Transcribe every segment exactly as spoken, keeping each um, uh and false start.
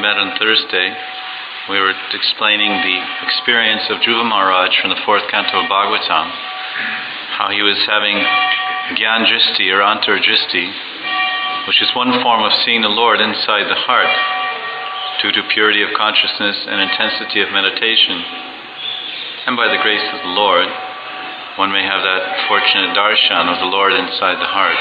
met on Thursday, we were explaining the experience of Dhruva Maharaj from the fourth canto of Bhagavatam, how he was having Gyan Dristi or Antar Dristi, which is one form of seeing the Lord inside the heart, due to purity of consciousness and intensity of meditation. And by the grace of the Lord, one may have that fortunate darshan of the Lord inside the heart.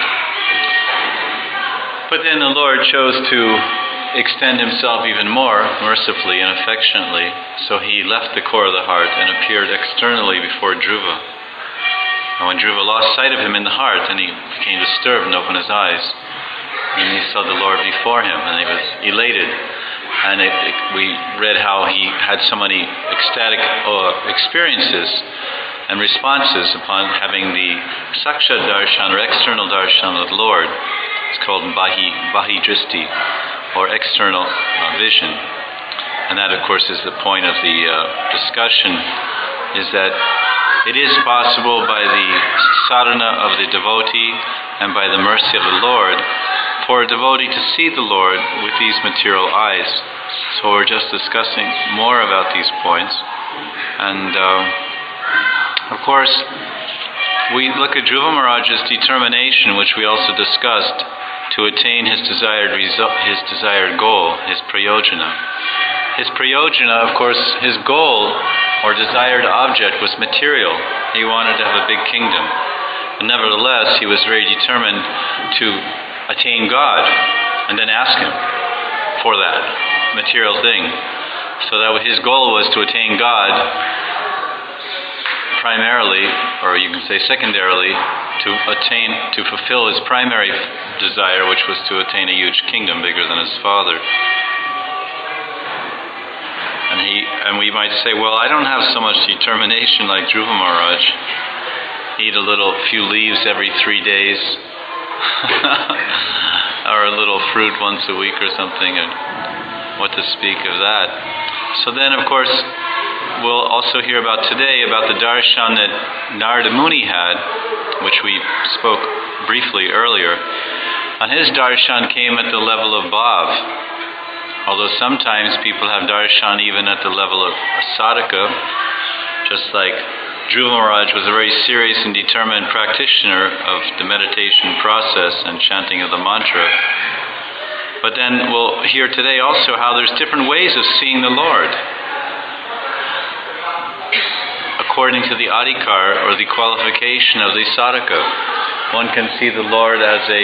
But then the Lord chose to extend himself even more mercifully and affectionately, so he left the core of the heart and appeared externally before Dhruva. And when Dhruva lost sight of him in the heart, and he became disturbed and opened his eyes, and he saw the Lord before him, and he was elated. And it, it, we read how he had so many ecstatic uh, experiences and responses upon having the Sakshat Darshan or external Darshan of the Lord. It's called Bahi, Bahi Dristi, or external uh, vision. And that, of course, is the point of the uh, discussion, is that it is possible by the sadhana of the devotee and by the mercy of the Lord for a devotee to see the Lord with these material eyes. So we're just discussing more about these points. And uh, of course, we look at Dhruva Maharaj's determination, which we also discussed, to attain his desired result, his desired goal, his prayojana. His prayojana, of course, his goal or desired object was material. He wanted to have a big kingdom. But nevertheless, he was very determined to attain God and then ask him for that material thing. So that his goal was to attain God primarily, or you can say secondarily, to attain, to fulfill his primary desire, which was to attain a huge kingdom bigger than his father. And he, and we might say, well, I don't have so much determination like Dhruva Maharaj. Eat a little few leaves every three days, or a little fruit once a week or something, and what to speak of that. So then, of course, we'll also hear about today about the darshan that Narada Muni had, which we spoke briefly earlier. And his darshan came at the level of bhav, although sometimes people have darshan even at the level of a sadhaka, just like Dhruva Maharaj was a very serious and determined practitioner of the meditation process and chanting of the mantra. But then we'll hear today also how there's different ways of seeing the Lord. According to the adhikar, or the qualification of the sadhaka, one can see the Lord as a,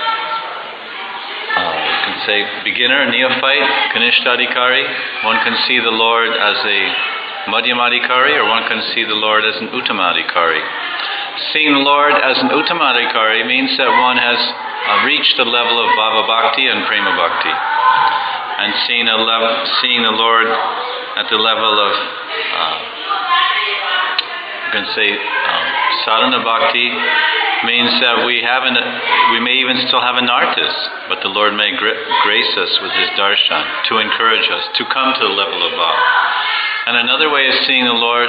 uh, you can say, beginner, neophyte, kanishthadhikari. One can see the Lord as a madhyamadhikari, or one can see the Lord as an uttamadhikari. Seeing the Lord as an uttamadhikari means that one has uh, reached the level of bhava bhakti and prema bhakti. And seeing, a level, seeing the Lord at the level of uh, you can say um, sadhana bhakti means that we haven't, we may even still have an artist, but the Lord may gra- grace us with his darshan to encourage us to come to the level of bhava. And another way of seeing the Lord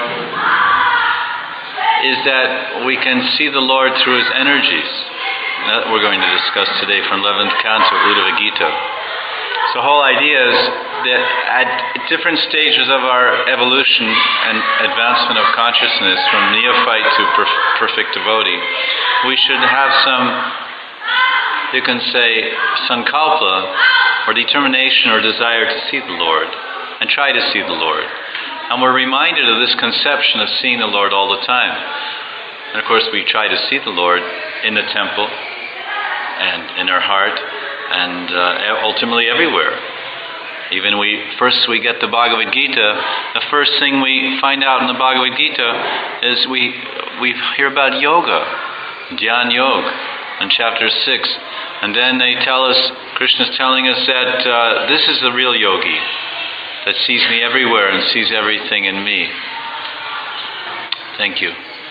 is that we can see the Lord through his energies. That we're going to discuss today from eleventh canto, Uddhava Gita. So the whole idea is that at different stages of our evolution and advancement of consciousness, from neophyte to perf- perfect devotee, we should have some, you can say, sankalpa, or determination or desire to see the Lord, and try to see the Lord. And we're reminded of this conception of seeing the Lord all the time. And of course we try to see the Lord in the temple, and in our heart, and uh, ultimately everywhere. Even we, first we get the Bhagavad Gita, the first thing we find out in the Bhagavad Gita is we we hear about yoga, Dhyan Yoga, in chapter six. And then they tell us, Krishna's telling us that uh, this is the real yogi, that sees me everywhere and sees everything in me. Thank you.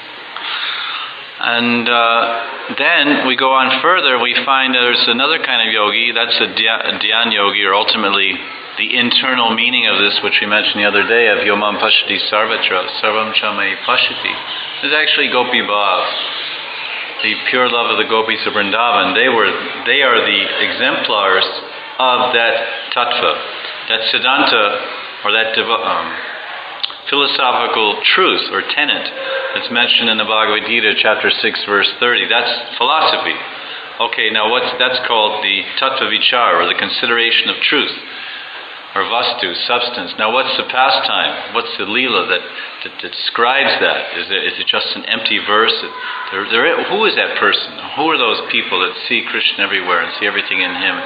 And uh, then we go on further, we find there's another kind of yogi, that's a dhyan yogi, or ultimately the internal meaning of this, which we mentioned the other day, of Yomam Pashati Sarvatra, Sarvam Chame Pashati, is actually Gopi Bhav, the pure love of the gopis of Vrindavan. They were, they are the exemplars of that tattva. that Siddhanta, or that devo- um, philosophical truth or tenet that's mentioned in the Bhagavad Gita, chapter six, verse thirty, that's philosophy. Okay, now what's that's called the tattva vichar, or the consideration of truth, or vastu, substance. Now what's the pastime? What's the leela that, that, that describes that? Is it, is it just an empty verse? There, there, who is that person? Who are those people that see Krishna everywhere and see everything in him?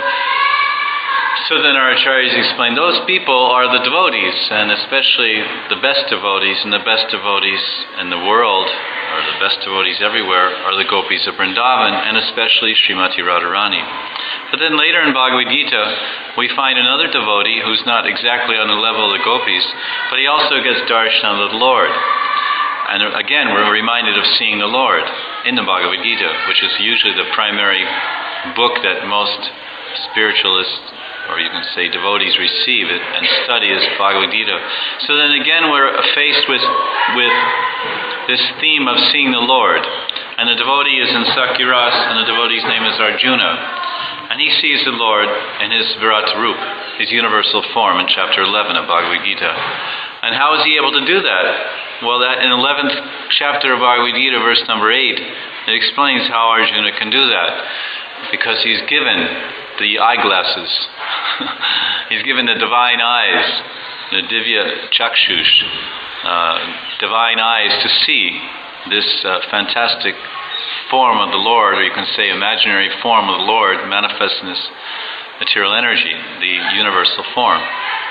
So then our acharyas explain, those people are the devotees, and especially the best devotees, and the best devotees in the world, or the best devotees everywhere, are the gopis of Vrindavan, and especially Srimati Radharani. But then later in Bhagavad Gita, we find another devotee who's not exactly on the level of the gopis, but he also gets darshan of the Lord. And again, we're reminded of seeing the Lord in the Bhagavad Gita, which is usually the primary book that most spiritualists, or you can say devotees, receive it and study as Bhagavad Gita. So then again we're faced with with this theme of seeing the Lord. And the devotee is in Sakyaras, and the devotee's name is Arjuna. And he sees the Lord in his Virat Rup, his universal form, in chapter eleven of Bhagavad Gita. And how is he able to do that? Well, that in eleventh chapter of Bhagavad Gita, verse number eight, it explains how Arjuna can do that. Because he's given the eyeglasses. He's given the divine eyes, the divya chakshush, uh, divine eyes to see this uh, fantastic form of the Lord, or you can say imaginary form of the Lord manifest in this material energy, the universal form.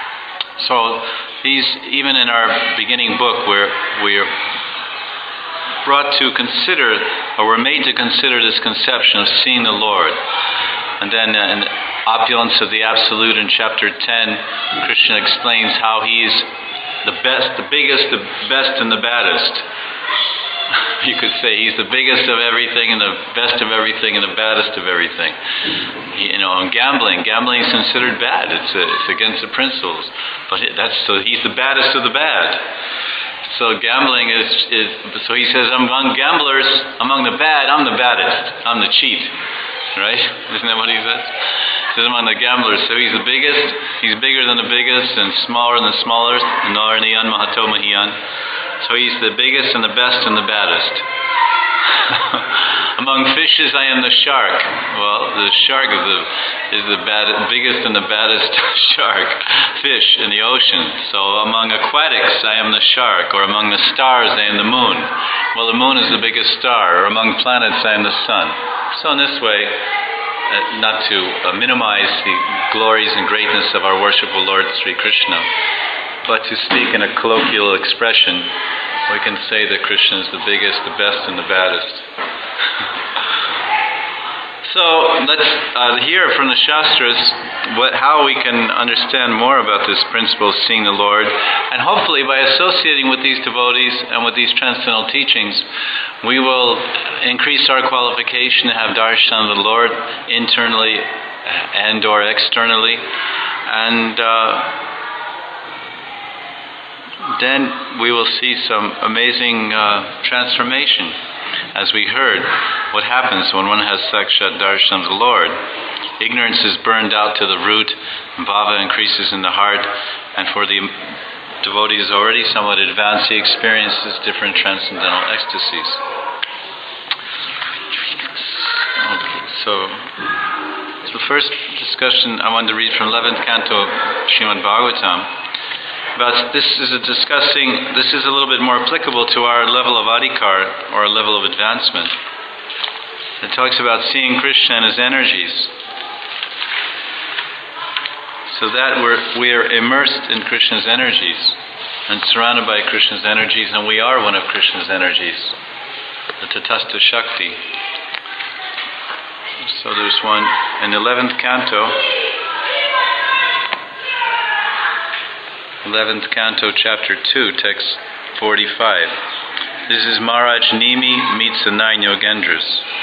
So these, even in our beginning book, where we're brought to consider, or we're made to consider this conception of seeing the Lord. And then uh, in Opulence of the Absolute in chapter ten, Krishna explains how he's the best, the biggest, the best, and the baddest. You could say he's the biggest of everything, and the best of everything, and the baddest of everything. You know, in gambling, gambling is considered bad. It's a, it's against the principles. But that's so he's the baddest of the bad. So gambling is, is so he says, among gamblers, among the bad, I'm the baddest. I'm the cheat. Right? Isn't that what he says? He says among the gamblers. So he's the biggest, he's bigger than the biggest, and smaller than the smallest, and Naraniyan Mahato Mahiyan. So he's the biggest and the best and the baddest. Among fishes, I am the shark. Well, the shark is the is the bad, biggest and the baddest shark, fish in the ocean. So among aquatics, I am the shark, or among the stars, I am the moon. Well, the moon is the biggest star, or among planets, I am the sun. So in this way, uh, not to uh, minimize the glories and greatness of our worshipful Lord Sri Krishna, but to speak in a colloquial expression, we can say that Krishna is the biggest, the best, and the baddest. So let's uh, hear from the Shastras what, how we can understand more about this principle of seeing the Lord, and hopefully by associating with these devotees and with these transcendental teachings, we will increase our qualification to have darshan of the Lord internally and or externally, and uh, then we will see some amazing uh, transformation. As we heard, what happens when one has sakshat darshan of the Lord? Ignorance is burned out to the root, bhava increases in the heart, and for the devotee is already somewhat advanced, he experiences different transcendental ecstasies. So, so the first discussion I wanted to read from eleventh canto of Srimad Bhagavatam. But this is a discussing, this is a little bit more applicable to our level of adhikar, or level of advancement. It talks about seeing Krishna and his energies. So that we're, we are immersed in Krishna's energies, and surrounded by Krishna's energies, and we are one of Krishna's energies, the Tatastha Shakti. So there's one in the eleventh canto, eleventh canto, chapter two, text forty-five. This is Maharaj Nimi meets the nine Yogendras.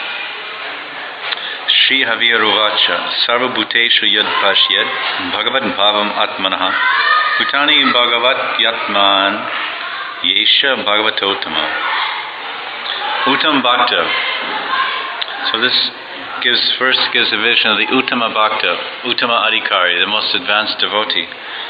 Shri Haviruvacha Sarva Bhuteshu Yad Pashyad Bhagavat Bhavam Atmanaha Bhutani Bhagavat Yatman Yesha Bhagavatotama Uttam Bhakta. So this gives first gives a vision of the Uttama Bhakta, Uttama Adhikari, the most advanced devotee.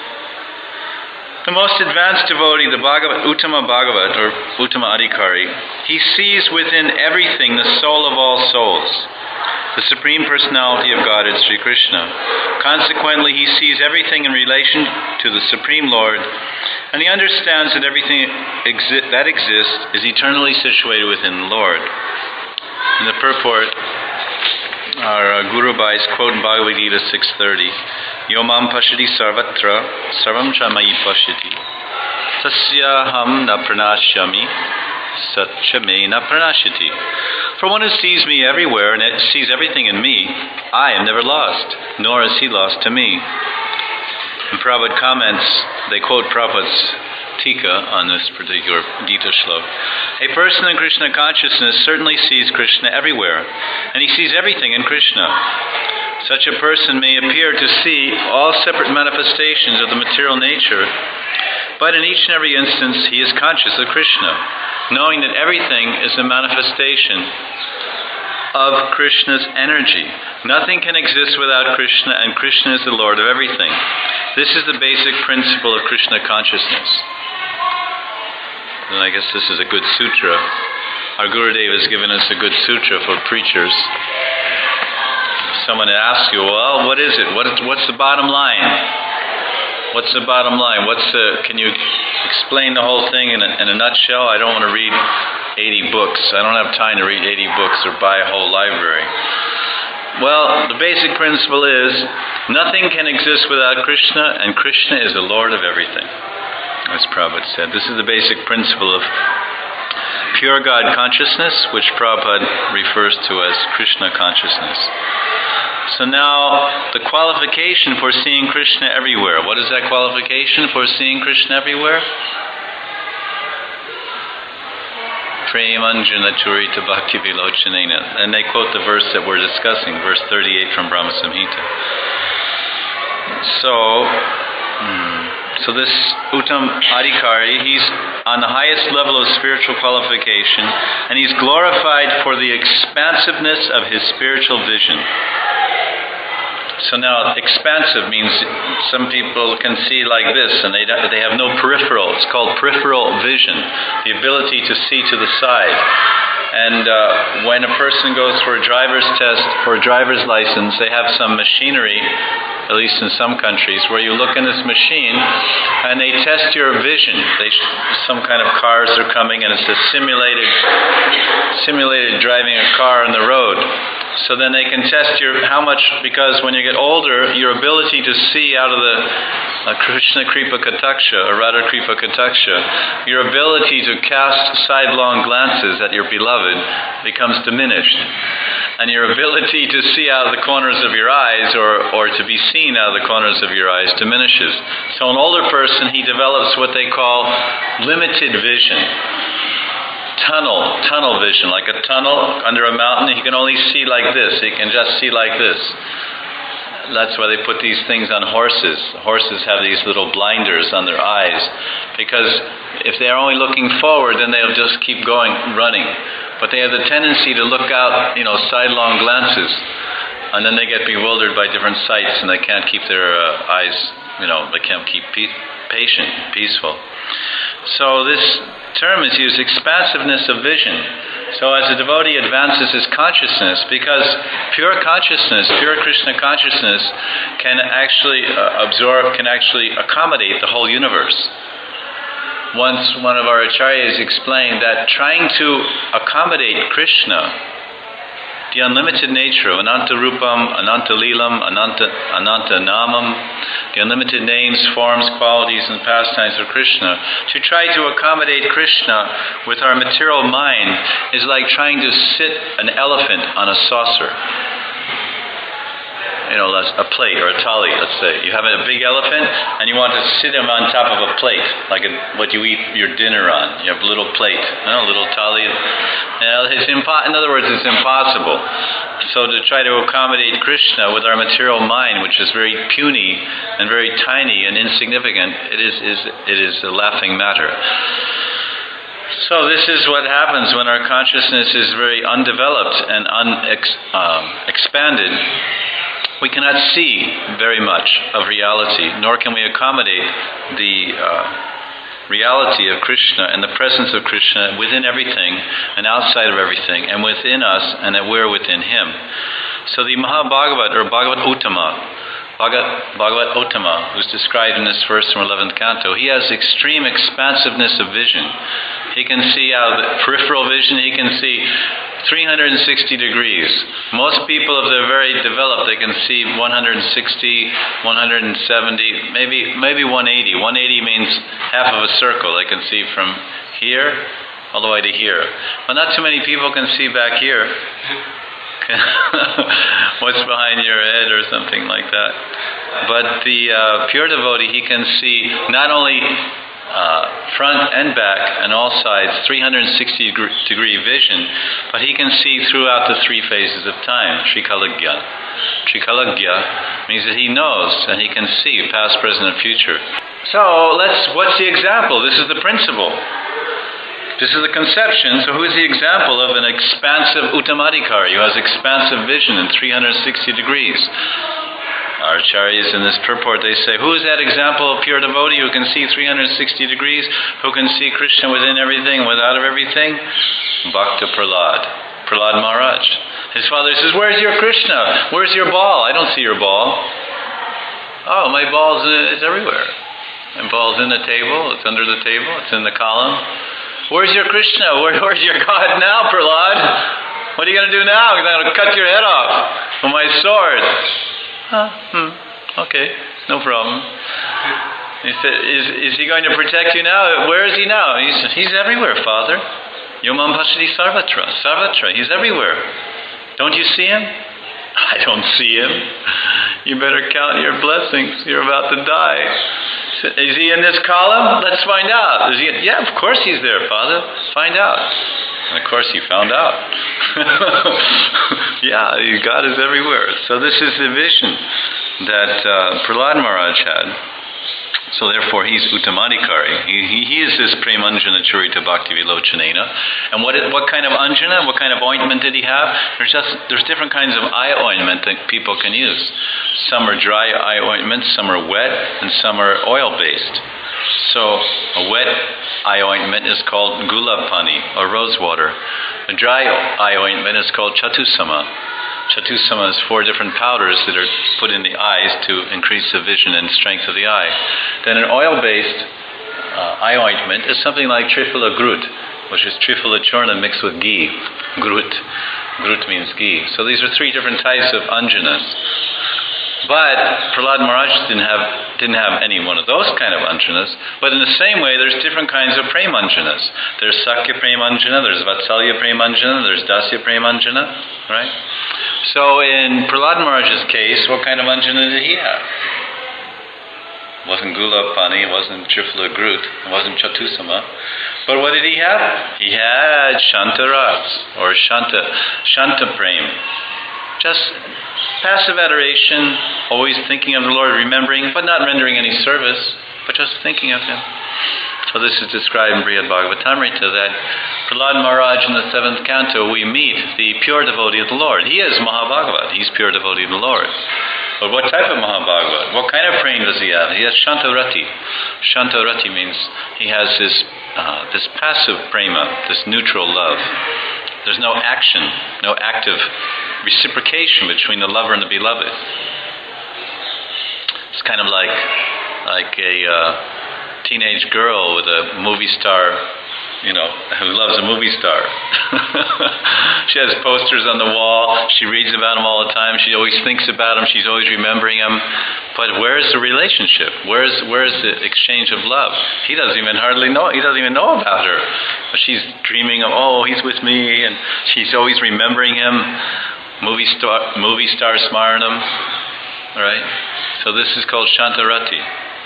The most advanced devotee, the Bhagavat, Uttama Bhagavat, or Uttama Adhikari, he sees within everything the soul of all souls, the Supreme Personality of Godhead, Sri Krishna. Consequently, he sees everything in relation to the Supreme Lord, and he understands that everything exi- that exists is eternally situated within the Lord. In the purport, our uh, Guru Bhai's quote in Bhagavad Gita six thirty, Yomam Pashati Sarvatra Sarvam Chamayi Pashati Tasyaham Na Pranashyami Satchame Na Pranashati. For one who sees me everywhere and sees everything in me, I am never lost, nor is he lost to me. And Prabhupada comments, they quote Prabhupada's Tika on this particular Gita Shlok. A person in Krishna consciousness certainly sees Krishna everywhere, and he sees everything in Krishna. Such a person may appear to see all separate manifestations of the material nature, but in each and every instance he is conscious of Krishna, knowing that everything is a manifestation of Krishna's energy. Nothing can exist without Krishna, and Krishna is the Lord of everything. This is the basic principle of Krishna consciousness. And I guess this is a good sutra. Our Gurudev has given us a good sutra for preachers. If someone asks you, well, what is it? What is, what's the bottom line? What's the bottom line? What's the? Can you explain the whole thing in a, in a nutshell? I don't want to read eighty books. I don't have time to read eighty books or buy a whole library. Well, the basic principle is nothing can exist without Krishna, and Krishna is the Lord of everything. As Prabhupada said, this is the basic principle of pure God consciousness, which Prabhupada refers to as Krishna consciousness. So now, the qualification for seeing Krishna everywhere. What is that qualification for seeing Krishna everywhere? Premanjana Churita Bhakti Vilochanena. And they quote the verse that we're discussing, verse thirty-eight from Brahma Samhita. So, hmm, so this Uttam Adhikari, he's on the highest level of spiritual qualification, and he's glorified for the expansiveness of his spiritual vision. So now, expansive means some people can see like this, and they they have no peripheral. It's called peripheral vision, the ability to see to the side. And uh, when a person goes for a driver's test or a driver's license, they have some machinery, at least in some countries, where you look in this machine and they test your vision. They some kind of cars are coming, and it's a simulated simulated driving a car on the road. So then they can test your how much, because when you get older, your ability to see out of the uh, Krishna Kripa Kataksha, or Radha Kripa Kataksha, your ability to cast sidelong glances at your beloved becomes diminished. And your ability to see out of the corners of your eyes, or, or to be seen out of the corners of your eyes, diminishes. So an older person, he develops what they call limited vision. Tunnel, tunnel vision, like a tunnel under a mountain. He can only see like this. He can just see like this. That's why they put these things on horses. Horses have these little blinders on their eyes, because if they're only looking forward, then they'll just keep going, running. But they have the tendency to look out, you know, sidelong glances, and then they get bewildered by different sights, and they can't keep their uh, eyes, you know, they can't keep pe- patient, peaceful. So this term is used, expansiveness of vision. So as a devotee advances his consciousness, because pure consciousness, pure Krishna consciousness can actually uh, absorb, can actually accommodate the whole universe. Once one of our acharyas explained that trying to accommodate Krishna, the unlimited nature of Ananta Rupam, Ananta Leelam, Ananta, Ananta Namam, the unlimited names, forms, qualities, and pastimes of Krishna, to try to accommodate Krishna with our material mind is like trying to sit an elephant on a saucer. You know, a plate or a thali, let's say. You have a big elephant and you want to sit him on top of a plate, like a, what you eat your dinner on. You have a little plate, you know, a little thali. You know, it's impo- in other words, it's impossible. So to try to accommodate Krishna with our material mind, which is very puny and very tiny and insignificant, it is, is, it is a laughing matter. So this is what happens when our consciousness is very undeveloped and unex, um, expanded. We cannot see very much of reality, nor can we accommodate the uh, reality of Krishna and the presence of Krishna within everything and outside of everything and within us and that we're within Him. So the Mahabhagavat or Bhagavad Uttama, Bhagavad, Bhagavad Uttama, who's described in this verse from eleventh canto, he has extreme expansiveness of vision. He can see out of peripheral vision, he can see three hundred sixty degrees. Most people, if they're very developed, they can see one hundred sixty, one hundred seventy, maybe maybe one eighty. one eighty means half of a circle. They can see from here all the way to here. But not too many people can see back here. What's behind your head or something like that. But the uh, pure devotee, he can see not only uh, front and back and all sides, three hundred sixty degree vision, but he can see throughout the three phases of time, Trikalagya. Trikalagya means that he knows and he can see past, present, and future. So let's, what's the example? This is the principle. This is the conception. So who is the example of an expansive Uttamadhikari who has expansive vision in three hundred sixty degrees? Our acharyas in this purport, they say, who is that example of pure devotee who can see three hundred sixty degrees, who can see Krishna within everything, without of everything? Bhakta Prahlad. Prahlad Maharaj. His father says, where's your Krishna? Where's your ball? I don't see your ball. Oh, my ball's uh, it's everywhere. My ball's in the table, it's under the table, it's in the column. Where's your Krishna? Where, where's your God now, Prahlad? What are you going to do now? I'm going to cut your head off with my sword. Huh? Hmm. Okay, no problem. He said, is, is he going to protect you now? Where is he now? He's, he's everywhere, Father. Yomam Pasati Sarvatra. Sarvatra. He's everywhere. Don't you see him? I don't see him. You better count your blessings. You're about to die. Is he in this column? Let's find out. Is he? Yeah, of course he's there, Father. Find out. And of course he found out. Yeah, God is everywhere. So this is the vision that uh, Prahlad Maharaj had. So therefore he's Uttamadhikari. He, he, he is this Premanjana Churita Bhakti Vilochanena. And what is, what kind of anjana, what kind of ointment did he have? There's just there's different kinds of eye ointment that people can use. Some are dry eye ointments, some are wet, and some are oil-based. So a wet eye ointment is called Gulab Pani, or rose water. A dry eye ointment is called Chatusama. Chatusama is four different powders that are put in the eyes to increase the vision and strength of the eye. Then an oil-based uh, eye ointment is something like Trifala Grut, which is Trifala Churna mixed with ghee. Grut. Grut means ghee. So these are three different types of anjanas. But Prahlad Maharaj didn't have didn't have any one of those kind of anjanas. But in the same way, there's different kinds of premanjanas. There's Sakya premanjana, there's Vatsalya premanjana, there's Dasya premanjana, right? So in Prahlad Maharaj's case, what kind of anjana did he have? It wasn't Gulab Pani, it wasn't Trifala Grut, it wasn't Chatusama. But what did he have? He had Shanta Rags, or Shanta, Shanta Prem. Just passive adoration, always thinking of the Lord, remembering, but not rendering any service, but just thinking of Him. So this is described in Brihad Bhagavatamrita that Prahlad Maharaj in the seventh canto, we meet the pure devotee of the Lord. He is Mahabhagavat, he's pure devotee of the Lord. But what type of Mahabhagavat? What kind of prema does he have? He has Shantarati. Shantarati means he has this, uh, this passive prema, this neutral love. There's no action, no active reciprocation between the lover and the beloved. It's kind of like like a uh, teenage girl with a movie star, you know, who loves a movie star. She has posters on the wall. She reads about him all the time. She always thinks about him. She's always remembering him. But where's the relationship? Where's where's the exchange of love? He doesn't even hardly know. He doesn't even know about her. But she's dreaming of, oh, he's with me, and she's always remembering him. Movie star, movie star Smaranam, right? So this is called Shantarati.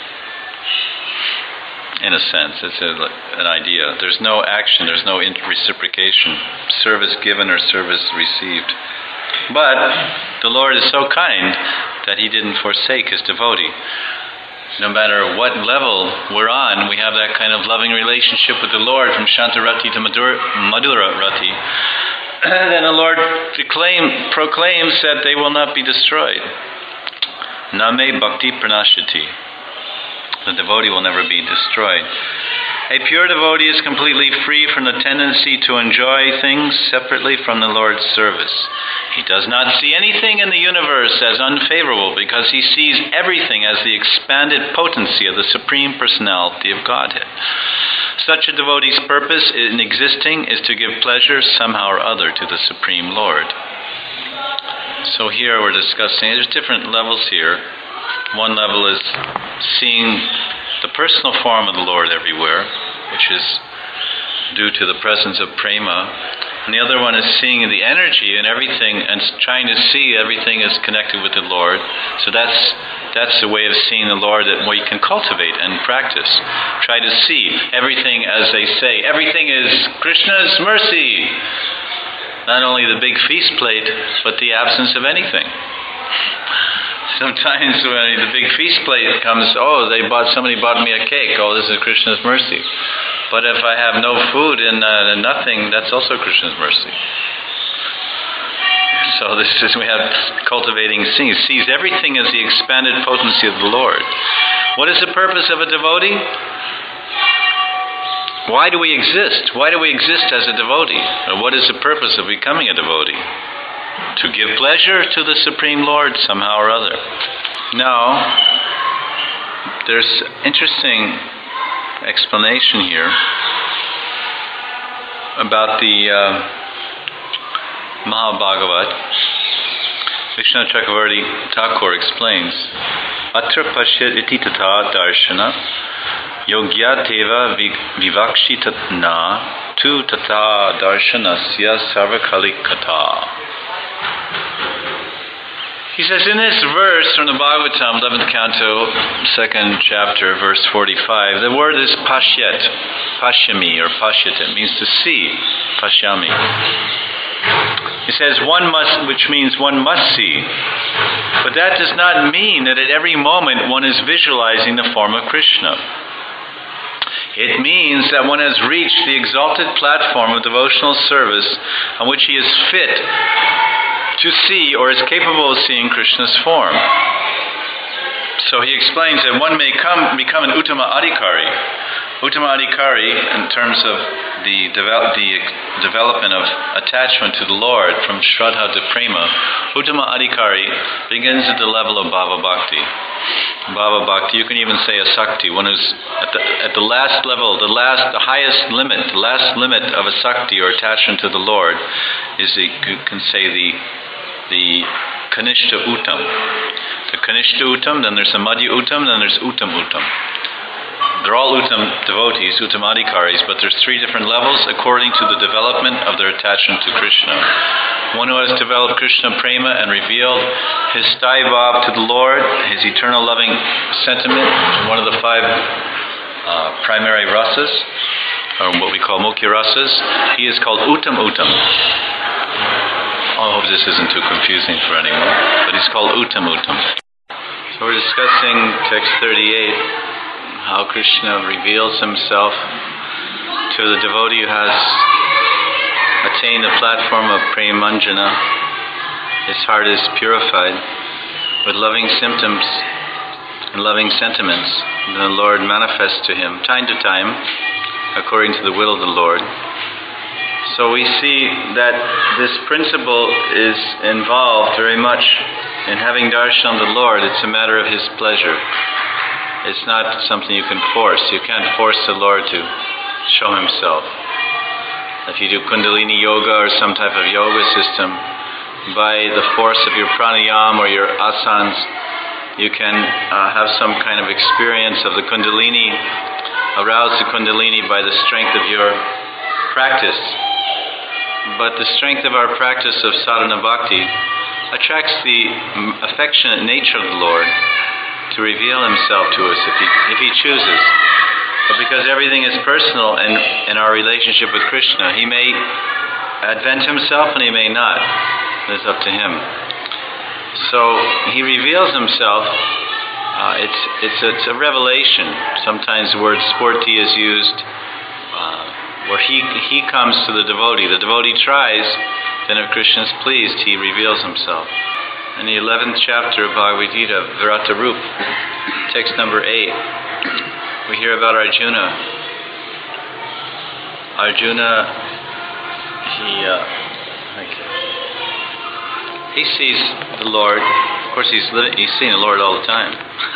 In a sense, it's a, an idea. There's no action, there's no reciprocation, service given or service received. But the Lord is so kind that He didn't forsake His devotee. no matter what level we're on, we have that kind of loving relationship with the Lord, from Shantarati to Madhura Rati. And then the Lord proclaim, proclaims that they will not be destroyed. Name Bhakti Pranashati. The devotee will never be destroyed. A pure devotee is completely free from the tendency to enjoy things separately from the Lord's service. He does not see anything in the universe as unfavorable because he sees everything as the expanded potency of the Supreme Personality of Godhead. Such a devotee's purpose in existing is to give pleasure somehow or other to the Supreme Lord. So here we're discussing, there's different levels here. One level is seeing the personal form of the Lord everywhere, which is due to the presence of prema. And the other one is seeing the energy in everything and trying to see everything is connected with the Lord. So that's that's the way of seeing the Lord that we can cultivate and practice. Try to see everything as they say. Everything is Krishna's mercy. Not only the big feast plate, but the absence of anything. Sometimes when the big feast plate comes, oh, they bought somebody bought me a cake. Oh, this is Krishna's mercy. But if I have no food and uh, nothing, that's also Krishna's mercy. So this is, we have cultivating seeing, sees everything as the expanded potency of the Lord. What is the purpose of a devotee? Why do we exist? Why do we exist as a devotee? Or what is the purpose of becoming a devotee? To give pleasure to the Supreme Lord somehow or other. Now, there's interesting explanation here about the uh, Mahabhagavat. Vishnu Chakravarti Thakur explains, Atra Pashyat iti tatha darshana yogya teva vivakshitatna tu tatha darshanasya sarvakalikata. He says in this verse from the Bhagavatam, eleventh canto, second chapter, verse forty-five, the word is pashyat, pashyami or pashyat. It means to see, pashyami. He says one must, which means one must see. But that does not mean that at every moment one is visualizing the form of Krishna. It means that one has reached the exalted platform of devotional service on which he is fit to see or is capable of seeing Krishna's form. So he explains that one may come become an Uttama Adhikari. Uttama Adhikari, in terms of the, develop, the development of attachment to the Lord from Shraddha to Prema, Uttama Adhikari begins at the level of Bhava Bhakti. Bhava Bhakti, you can even say a Sakti, one who's at the, at the last level, the last, the highest limit, the last limit of a Sakti or attachment to the Lord is the, you can say the the Kanishta Uttam. The Kanishta Uttam, then there's the Madhya Uttam, then there's Uttam Uttam. They're all Uttam devotees, Uttamadhikaris, but there's three different levels according to the development of their attachment to Krishna. One who has developed Krishna Prema and revealed his Sthai Bhav to the Lord, his eternal loving sentiment, one of the five uh, primary rasas, or what we call Mukhya rasas, he is called Uttam Uttam. I hope this isn't too confusing for anyone, but he's called Uttam Uttam. So we're discussing text thirty-eight, how Krishna reveals himself to the devotee who has attained the platform of Premanjana. His heart is purified with loving symptoms and loving sentiments. And the Lord manifests to him time to time according to the will of the Lord. So we see that this principle is involved very much in having darshan of the Lord. It's a matter of His pleasure. It's not something you can force. You can't force the Lord to show Himself. If you do Kundalini Yoga or some type of yoga system, by the force of your pranayama or your asanas, you can uh, have some kind of experience of the Kundalini, arouse the Kundalini by the strength of your practice. But the strength of our practice of sadhana bhakti attracts the affectionate nature of the Lord to reveal Himself to us if He, if he chooses. But because everything is personal in, in our relationship with Krishna, He may advent Himself and He may not. It's up to Him. So He reveals Himself Uh, it's, it's, it's a revelation. Sometimes the word spurti is used uh, where he, he comes to the devotee. The devotee tries, then if Krishna is pleased, he reveals himself. In the eleventh chapter of Bhagavad Gita, Virata Rup, text number eight, we hear about Arjuna. Arjuna, he uh, he sees the Lord. Of course, he's living, he's seeing the Lord all the time.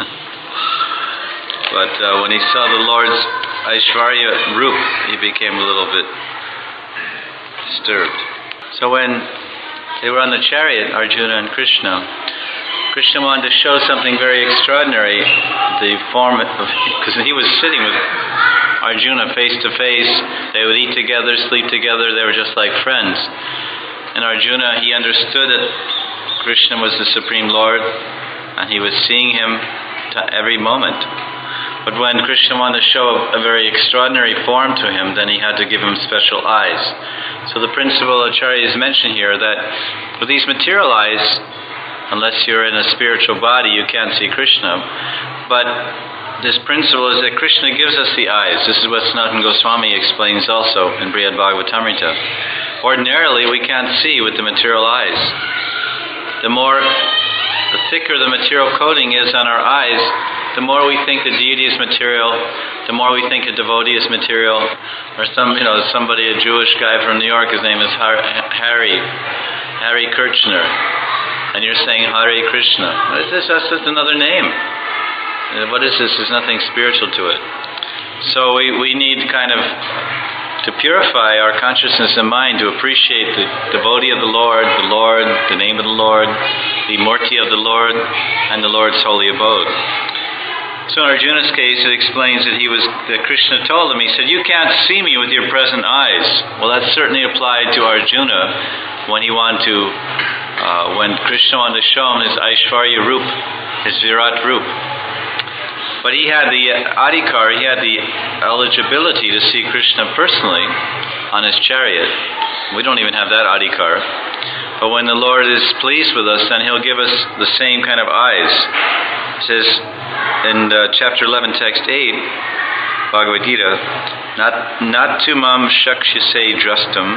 But uh, when he saw the Lord's Aishvarya Rup, he became a little bit disturbed. So when they were on the chariot, Arjuna and Krishna, Krishna wanted to show something very extraordinary. The form of, because he was sitting with Arjuna face to face. They would eat together, sleep together. They were just like friends. And Arjuna, he understood that Krishna was the Supreme Lord, and he was seeing him every moment. But when Krishna wanted to show a, a very extraordinary form to him, then he had to give him special eyes. So the principle Acharya is mentioned here that with these material eyes, unless you're in a spiritual body, you can't see Krishna. But this principle is that Krishna gives us the eyes. This is what Sanatana Goswami explains also in Brihad Bhagavatamrita. Ordinarily, we can't see with the material eyes. The more, the thicker the material coating is on our eyes, the more we think the deity is material, the more we think a devotee is material. Or some, you know, somebody, a Jewish guy from New York, his name is Harry, Harry Kirchner. And you're saying Hare Krishna. What is this? That's just another name. What is this? There's nothing spiritual to it. So we, we need kind of to purify our consciousness and mind to appreciate the devotee of the Lord, the Lord, the name of the Lord, the Murti of the Lord, and the Lord's holy abode. So in Arjuna's case, it explains that he was that Krishna told him, he said, "You can't see me with your present eyes." Well, that certainly applied to Arjuna when he wanted to, uh, when Krishna wanted to show him his Aishvarya Rup, his Virat Rup. But he had the adhikar, he had the eligibility to see Krishna personally on his chariot. We don't even have that adhikar. But when the Lord is pleased with us, then He'll give us the same kind of eyes. It says in uh, chapter eleven, text eight, Bhagavad Gita, Nat nat tu mam shakshise drastum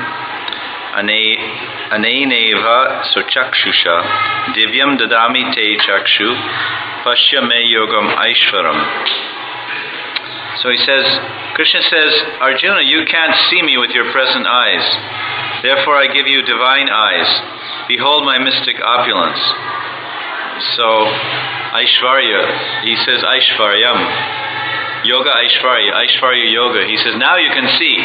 aneneva sochakshusha divyam dadami te chakshu pashya me yogam aishvaram. So he says, Krishna says, Arjuna, you can't see me with your present eyes. Therefore I give you divine eyes. Behold my mystic opulence. So, Aishvarya, he says Aishvaryam. Yoga Aishvarya, Aishvarya Yoga. He says, now you can see.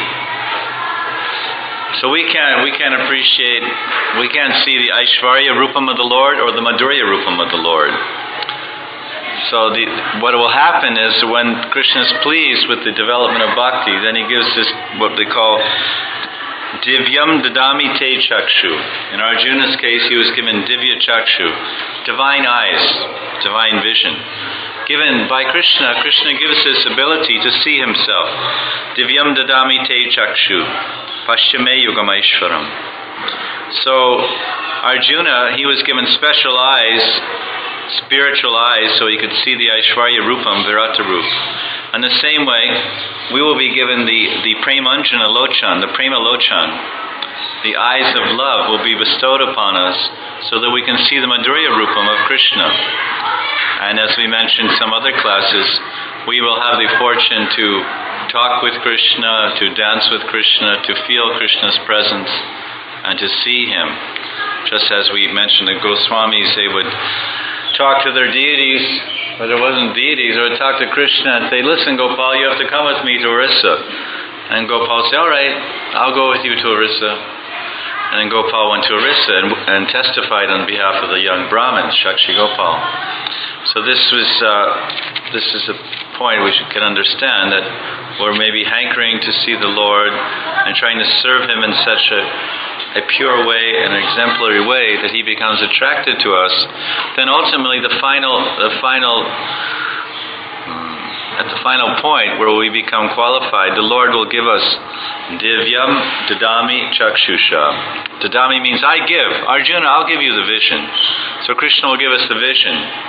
So we can't, we can't appreciate, we can't see the Aishvarya Rupam of the Lord or the Madhurya Rupam of the Lord. So the, what will happen is when Krishna is pleased with the development of bhakti, then he gives this, what they call Divyam Dadami Te Chakshu. In Arjuna's case, he was given Divya Chakshu, divine eyes, divine vision. Given by Krishna, Krishna gives this ability to see himself. Divyam Dadami Te Chakshu, Pashyame Yugamaishvaram. So Arjuna, he was given special eyes, spiritual eyes, so he could see the Aishvarya Rupam, Virata Rup. In the same way, we will be given the, the Premanjana Lochan, the Prema Lochan. The eyes of love will be bestowed upon us so that we can see the Madhurya Rupam of Krishna. And as we mentioned in some other classes, we will have the fortune to talk with Krishna, to dance with Krishna, to feel Krishna's presence, and to see Him. Just as we mentioned, the Goswamis, they would talk to their deities, but there wasn't deities, or would talk to Krishna and say, listen, Gopal, you have to come with me to Orissa. And Gopal said, all right, I'll go with you to Orissa. And then Gopal went to Orissa and, and testified on behalf of the young Brahmins, Shakshi Gopal. So this was uh, this is a point we should, can understand, that we're maybe hankering to see the Lord and trying to serve Him in such a a pure way, an exemplary way, that He becomes attracted to us. Then ultimately the final, the final, um, at the final point where we become qualified, the Lord will give us Divyam Dadami Chakshusha. Dadami means I give. Arjuna, I'll give you the vision. So Krishna will give us the vision.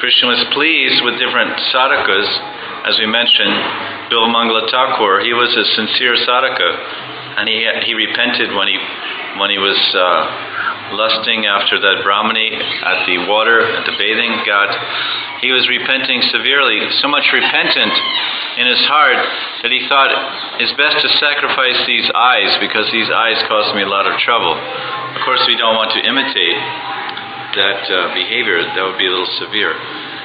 Krishna was pleased with different sadhakas. As we mentioned, Bilvamangala Thakur, he was a sincere sadhaka, and he he repented when he when he was uh, lusting after that Brahmani at the water, at the bathing ghat. He was repenting severely, so much repentant in his heart that he thought it's best to sacrifice these eyes because these eyes caused me a lot of trouble. Of course, we don't want to imitate that uh, behavior. That would be a little severe.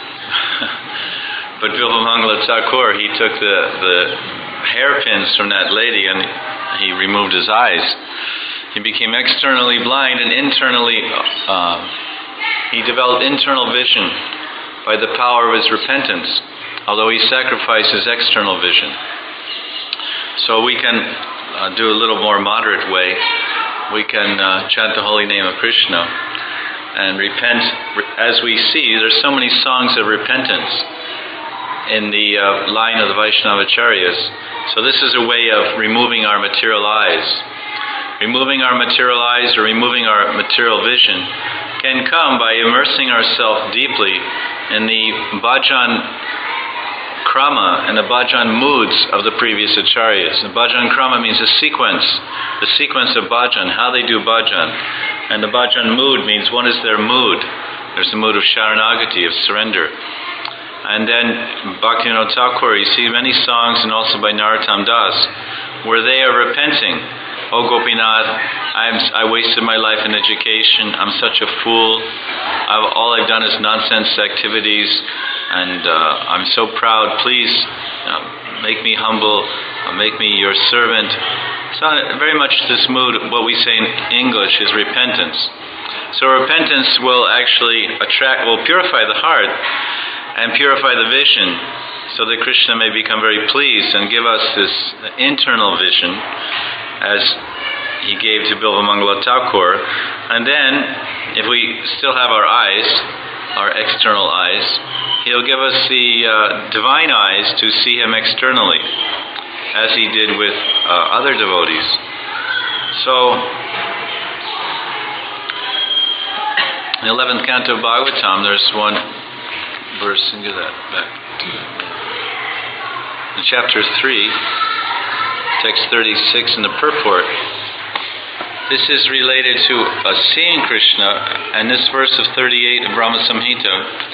But Bilvamangala Thakur, he took the, the hairpins from that lady and he removed his eyes. He became externally blind and internally, uh, he developed internal vision by the power of his repentance, although he sacrificed his external vision. So we can uh, do a little more moderate way. We can uh, chant the holy name of Krishna and repent. As we see, there's so many songs of repentance in the uh, line of the Vaishnavacharyas. So this is a way of removing our material eyes. Removing our material eyes or removing our material vision can come by immersing ourselves deeply in the bhajan krama and the bhajan moods of the previous acharyas. The bhajan krama means the sequence, the sequence of bhajan, how they do bhajan. And the bhajan mood means what is their mood. There's the mood of sharanagati, of surrender. And then Bhaktivinoda Thakur, you see many songs, and also by Narottam Das, where they are repenting. Oh Gopinath, I'm, I wasted my life in education. I'm such a fool. I've, all I've done is nonsense activities, and uh, I'm so proud. Please uh, make me humble. Uh, make me your servant. So very much this mood, what we say in English is repentance. So repentance will actually attract, will purify the heart and purify the vision, so that Krishna may become very pleased and give us this internal vision, as he gave to Bilvamangala Thakur. And then, if we still have our eyes, our external eyes, he'll give us the uh, divine eyes to see him externally, as he did with uh, other devotees. So, in the eleventh canto of Bhagavatam, there's one verse, and get that back. In chapter three, text thirty-six in the purport, this is related to uh, seeing Krishna, and this verse of thirty-eight of Brahma Samhita,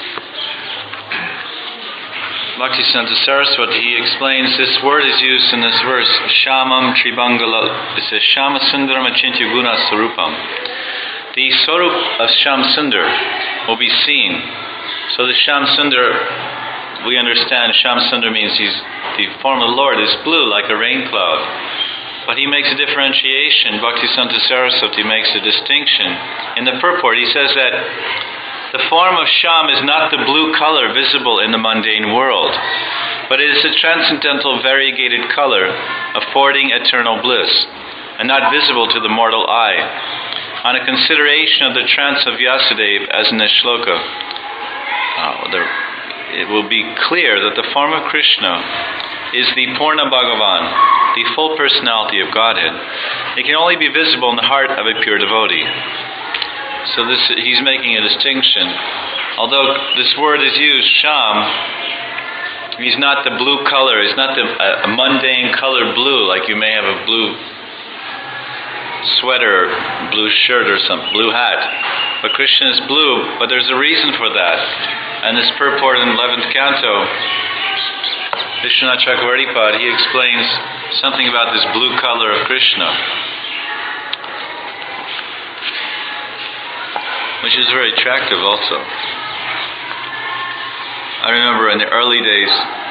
Bhaktisiddhanta Saraswati, he explains this word is used in this verse, Shamam Tribangala. It says, Shama Sundaram Achintya Guna Sarupam. The Sarup of Sham Sundar will be seen. So the Sham Sundar, we understand Sham Sundar means he's, the form of the Lord is blue like a rain cloud. But he makes a differentiation. Bhaktisiddhanta Saraswati makes a distinction. In the purport, he says that the form of Sham is not the blue color visible in the mundane world, but it is a transcendental variegated color affording eternal bliss, and not visible to the mortal eye. On a consideration of the trance of Vyasadeva as in the shloka, uh, there, it will be clear that the form of Krishna is the Purna Bhagavan, the full personality of Godhead. It can only be visible in the heart of a pure devotee. So this, he's making a distinction. Although this word is used, Sham, he's not the blue color, he's not the a, a mundane color blue, like you may have a blue sweater, blue shirt or some blue hat. But Krishna is blue, but there's a reason for that. And this purport in eleventh canto, Vishwanath Chakravarti Pad, he explains something about this blue color of Krishna, which is very attractive also. I remember in the early days,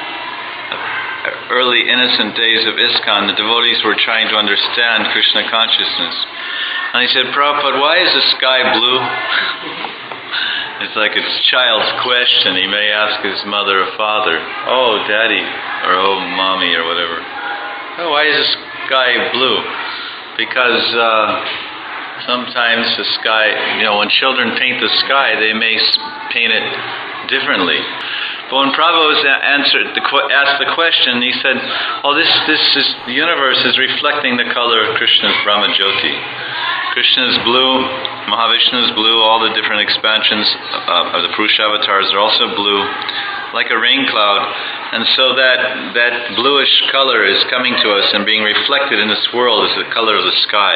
early innocent days of ISKCON, the devotees were trying to understand Krishna consciousness. And he said, Prabhupada, why is the sky blue? It's like a child's question. He may ask his mother or father, oh, daddy, or oh, mommy, or whatever. Oh, why is the sky blue? Because uh, sometimes the sky, you know, when children paint the sky, they may paint it differently. But when Prabhupada answered the, asked the question, he said, "Oh, this this is the universe is reflecting the color of Krishna's Brahma Jyoti." Krishna is blue, Mahavishnu is blue, all the different expansions of, of the Purusha avatars are also blue, like a rain cloud. And so that, that bluish color is coming to us and being reflected in this world as the color of the sky.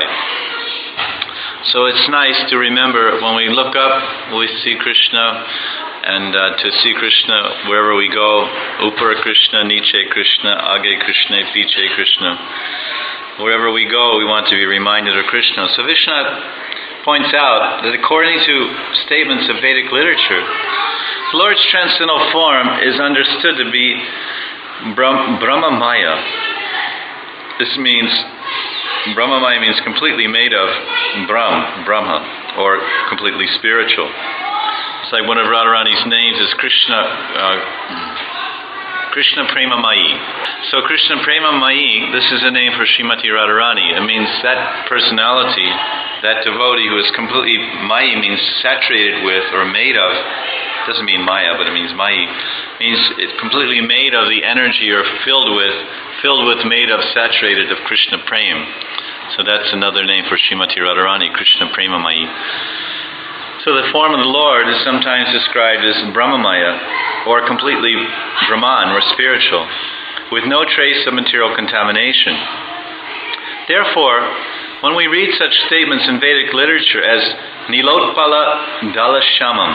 So it's nice to remember when we look up, we see Krishna, and uh, to see Krishna wherever we go, Upara Krishna, Niche Krishna, Age Krishna, Piche Krishna. Wherever we go, we want to be reminded of Krishna. So Vishwanath points out that according to statements of Vedic literature, the Lord's transcendental form is understood to be Brahm, Brahmamaya. This means, Brahmamaya means completely made of Brahm, Brahma, or completely spiritual. It's like one of Radharani's names is Krishna, uh, Krishna Prema Mai. So Krishna Prema Mai, this is a name for Srimati Radharani. It means that personality, that devotee who is completely, Mai means saturated with or made of, doesn't mean Maya, but it means Mai, means it's completely made of the energy or filled with, filled with, made of, saturated of Krishna Prem. So that's another name for Srimati Radharani, Krishna Prema Mai. So the form of the Lord is sometimes described as Brahmamaya, or completely Brahman, or spiritual, with no trace of material contamination. Therefore, when we read such statements in Vedic literature as Nilotpala Dalashamam,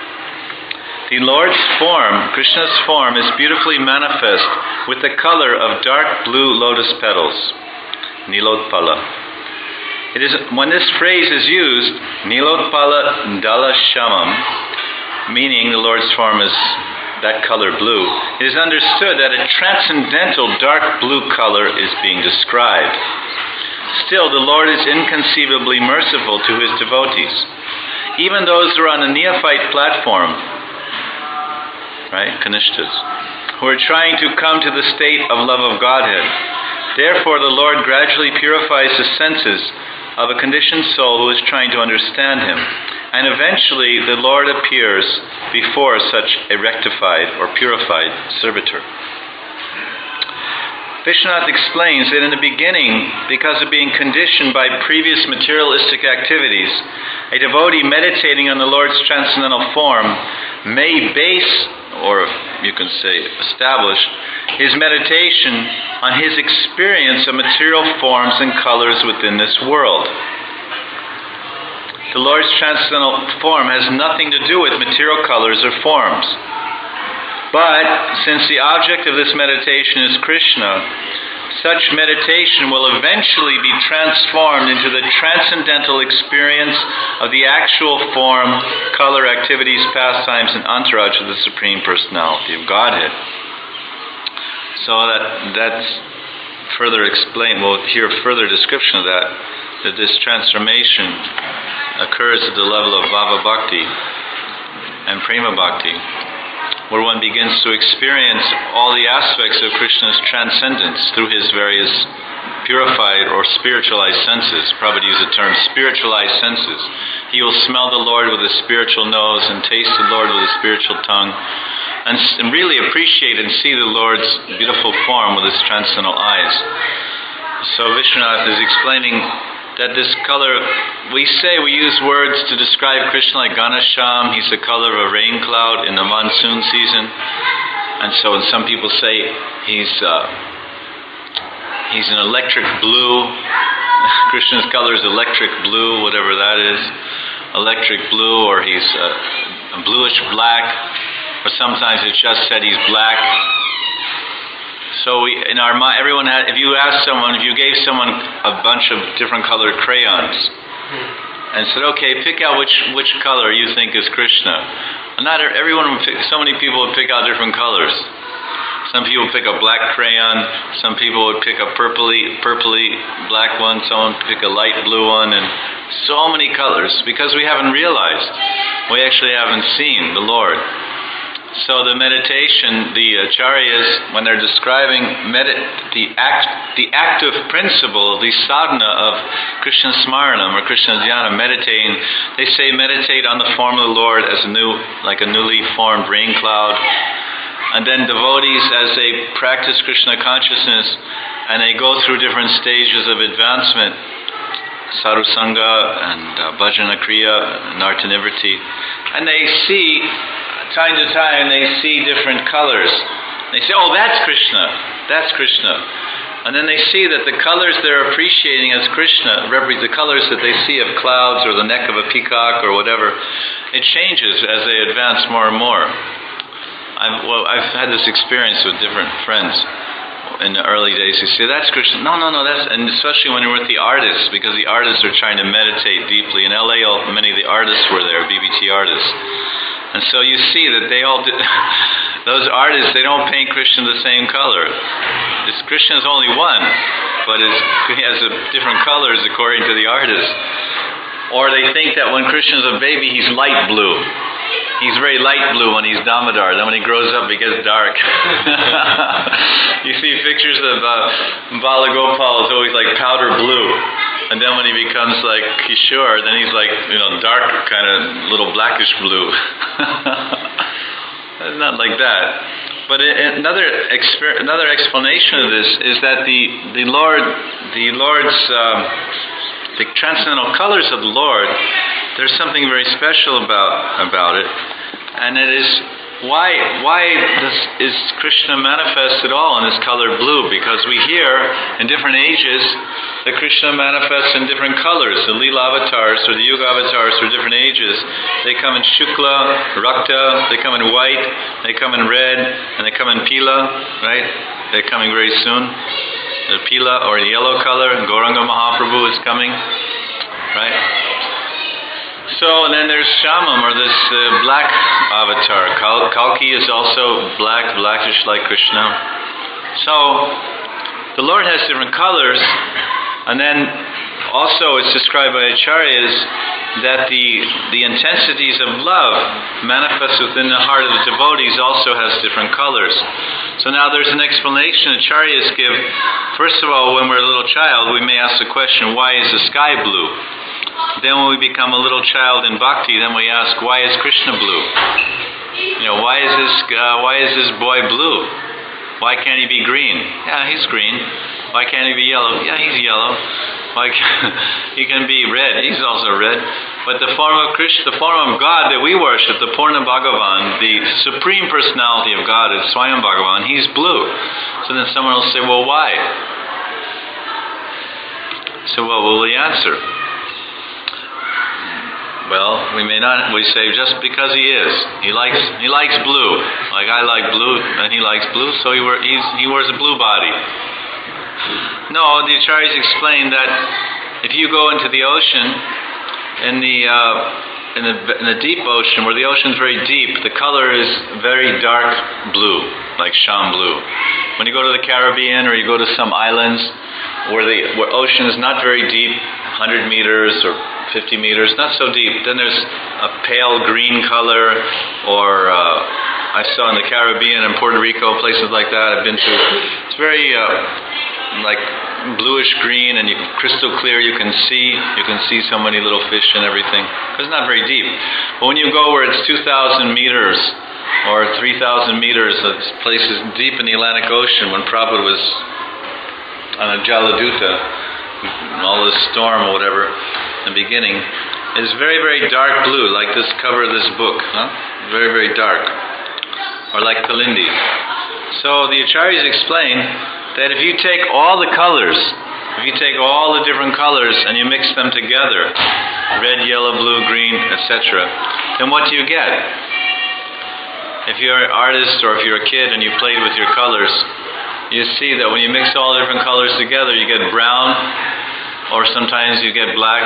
the Lord's form, Krishna's form, is beautifully manifest with the color of dark blue lotus petals. Nilotpala. It is when this phrase is used, Nilotpala Dalashamam, meaning the Lord's form is that color blue, it is understood that a transcendental dark blue color is being described. Still, the Lord is inconceivably merciful to His devotees. Even those who are on the neophyte platform, right, Kanishtas, who are trying to come to the state of love of Godhead. Therefore, the Lord gradually purifies the senses of a conditioned soul who is trying to understand Him. And eventually, the Lord appears before such a rectified or purified servitor. Vishwanath explains that in the beginning, because of being conditioned by previous materialistic activities, a devotee meditating on the Lord's transcendental form may base, or you can say establish, his meditation on his experience of material forms and colors within this world. The Lord's transcendental form has nothing to do with material colors or forms. But since the object of this meditation is Krishna, such meditation will eventually be transformed into the transcendental experience of the actual form, color, activities, pastimes, and entourage of the Supreme Personality of Godhead. So that that's further explained. We'll hear further description of that, that this transformation occurs at the level of Bhava Bhakti and Prema Bhakti, where one begins to experience all the aspects of Krishna's transcendence through his various purified or spiritualized senses. Prabhupada used the term spiritualized senses. He will smell the Lord with a spiritual nose and taste the Lord with a spiritual tongue, and, and really appreciate and see the Lord's beautiful form with his transcendental eyes. So Vishwanath is explaining that this color, we say, we use words to describe Krishna like Ganesham, he's the color of a rain cloud in the monsoon season. And so and some people say he's uh, he's an electric blue. Krishna's color is electric blue, whatever that is. Electric blue, or he's uh, a bluish black, or sometimes it's just said he's black. So we, in our mind, everyone had, if you asked someone, if you gave someone a bunch of different colored crayons and said, okay, pick out which, which color you think is Krishna. And not everyone would pick, so many people would pick out different colors. Some people pick a black crayon, some people would pick a purpley, purpley black one, someone would pick a light blue one, and so many colors, because we haven't realized, we actually haven't seen the Lord. So the meditation, the acharyas, when they're describing medit- the act, the active principle, the sadhana of Krishna Smaranam or Krishna Dhyana, meditating, they say meditate on the form of the Lord as a new, like a newly formed rain cloud. And then devotees, as they practice Krishna consciousness and they go through different stages of advancement, sadhu sangha and uh, bhajana kriya, nartanivriti, and they see, time to time, they see different colors. They say, oh, that's Krishna, that's Krishna. And then they see that the colors they're appreciating as Krishna, the colors that they see of clouds or the neck of a peacock or whatever, it changes as they advance more and more. I've, well, I've had this experience with different friends in the early days who say, that's Krishna. No, no, no, that's, and especially when you're with the artists, because the artists are trying to meditate deeply. In L A, many of the artists were there, B B T artists. And so you see that they all, do, those artists, they don't paint Krishna the same color. This Krishna is only one, but it's, he has a different colors according to the artist. Or they think that when Krishna's a baby, he's light blue. He's very light blue when he's Damodar. Then when he grows up, he gets dark. You see pictures of uh, Bala Gopal, it's always like powder blue. And then when he becomes like Kishore, then he's like, you know, dark, kind of little blackish blue. Not like that. But it, another exper- another explanation of this is that the the Lord, the Lord's, um, the transcendental colors of the Lord, there's something very special about about it, and it is why why does, is Krishna manifest at all in this color blue? Because we hear in different ages that Krishna manifests in different colors. The Leela avatars or the Yuga avatars for different ages, they come in Shukla, Rakta, they come in white, they come in red, and they come in Pila, right? They're coming very soon. The Pila or the yellow color, Gauranga Mahaprabhu is coming, right? So, and then there's Shamam, or this uh, black avatar. Kal- Kalki is also black, blackish like Krishna. So, the Lord has different colors, and then also it's described by Acharyas that the, the intensities of love manifest within the heart of the devotees also has different colors. So now there's an explanation Acharyas give. First of all, when we're a little child, we may ask the question, why is the sky blue? Then when we become a little child in bhakti, then we ask, why is Krishna blue? You know, why is this uh, why is this boy blue? Why can't he be green? Yeah, he's green. Why can't he be yellow? Yeah, he's yellow. Why can't, he can be red? He's also red. But the form of Krishna, the form of God that we worship, the Purna Bhagavan, the Supreme Personality of God is Swayam Bhagavan, he's blue. So then someone will say, well, why? So what will we answer? Well, we may not, we say just because he is. He likes he likes blue. Like I like blue, and he likes blue, so he, wear, he's, he wears a blue body. No, the Acharyas explain that if you go into the ocean, in the, uh, in the in the deep ocean, where the ocean is very deep, the color is very dark blue, like Sham blue. When you go to the Caribbean, or you go to some islands where the where ocean is not very deep, one hundred meters or fifty meters, not so deep, then there's a pale green color, or uh, I saw in the Caribbean and Puerto Rico, places like that I've been to, it's very uh, like bluish green, and you, crystal clear, you can see you can see so many little fish and everything. It's not very deep. But when you go where it's two thousand meters or three thousand meters, it's places deep in the Atlantic Ocean, when Prabhupada was on a Jaladuta, all this storm or whatever, in the beginning, is very, very dark blue, like this cover of this book, huh? Very, very dark, or like Kalindi. So the Acharyas explain that if you take all the colors, if you take all the different colors and you mix them together, red, yellow, blue, green, et cetera, then what do you get? If you're an artist or if you're a kid and you played with your colors, you see that when you mix all the different colors together, you get brown, or sometimes you get black.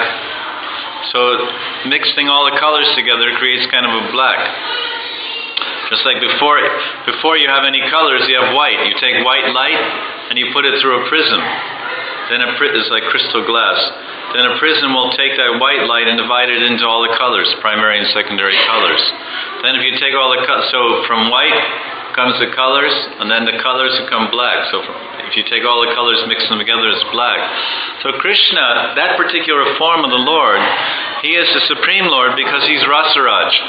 So mixing all the colors together creates kind of a black. Just like before before you have any colors, you have white. You take white light and you put it through a prism. Then a pri- it's like crystal glass. Then a prism will take that white light and divide it into all the colors, primary and secondary colors. Then if you take all the colors, so from white comes the colors, and then the colors become black. So if you take all the colors, mix them together, it's black. So Krishna, that particular form of the Lord, he is the Supreme Lord because he's Rasaraj.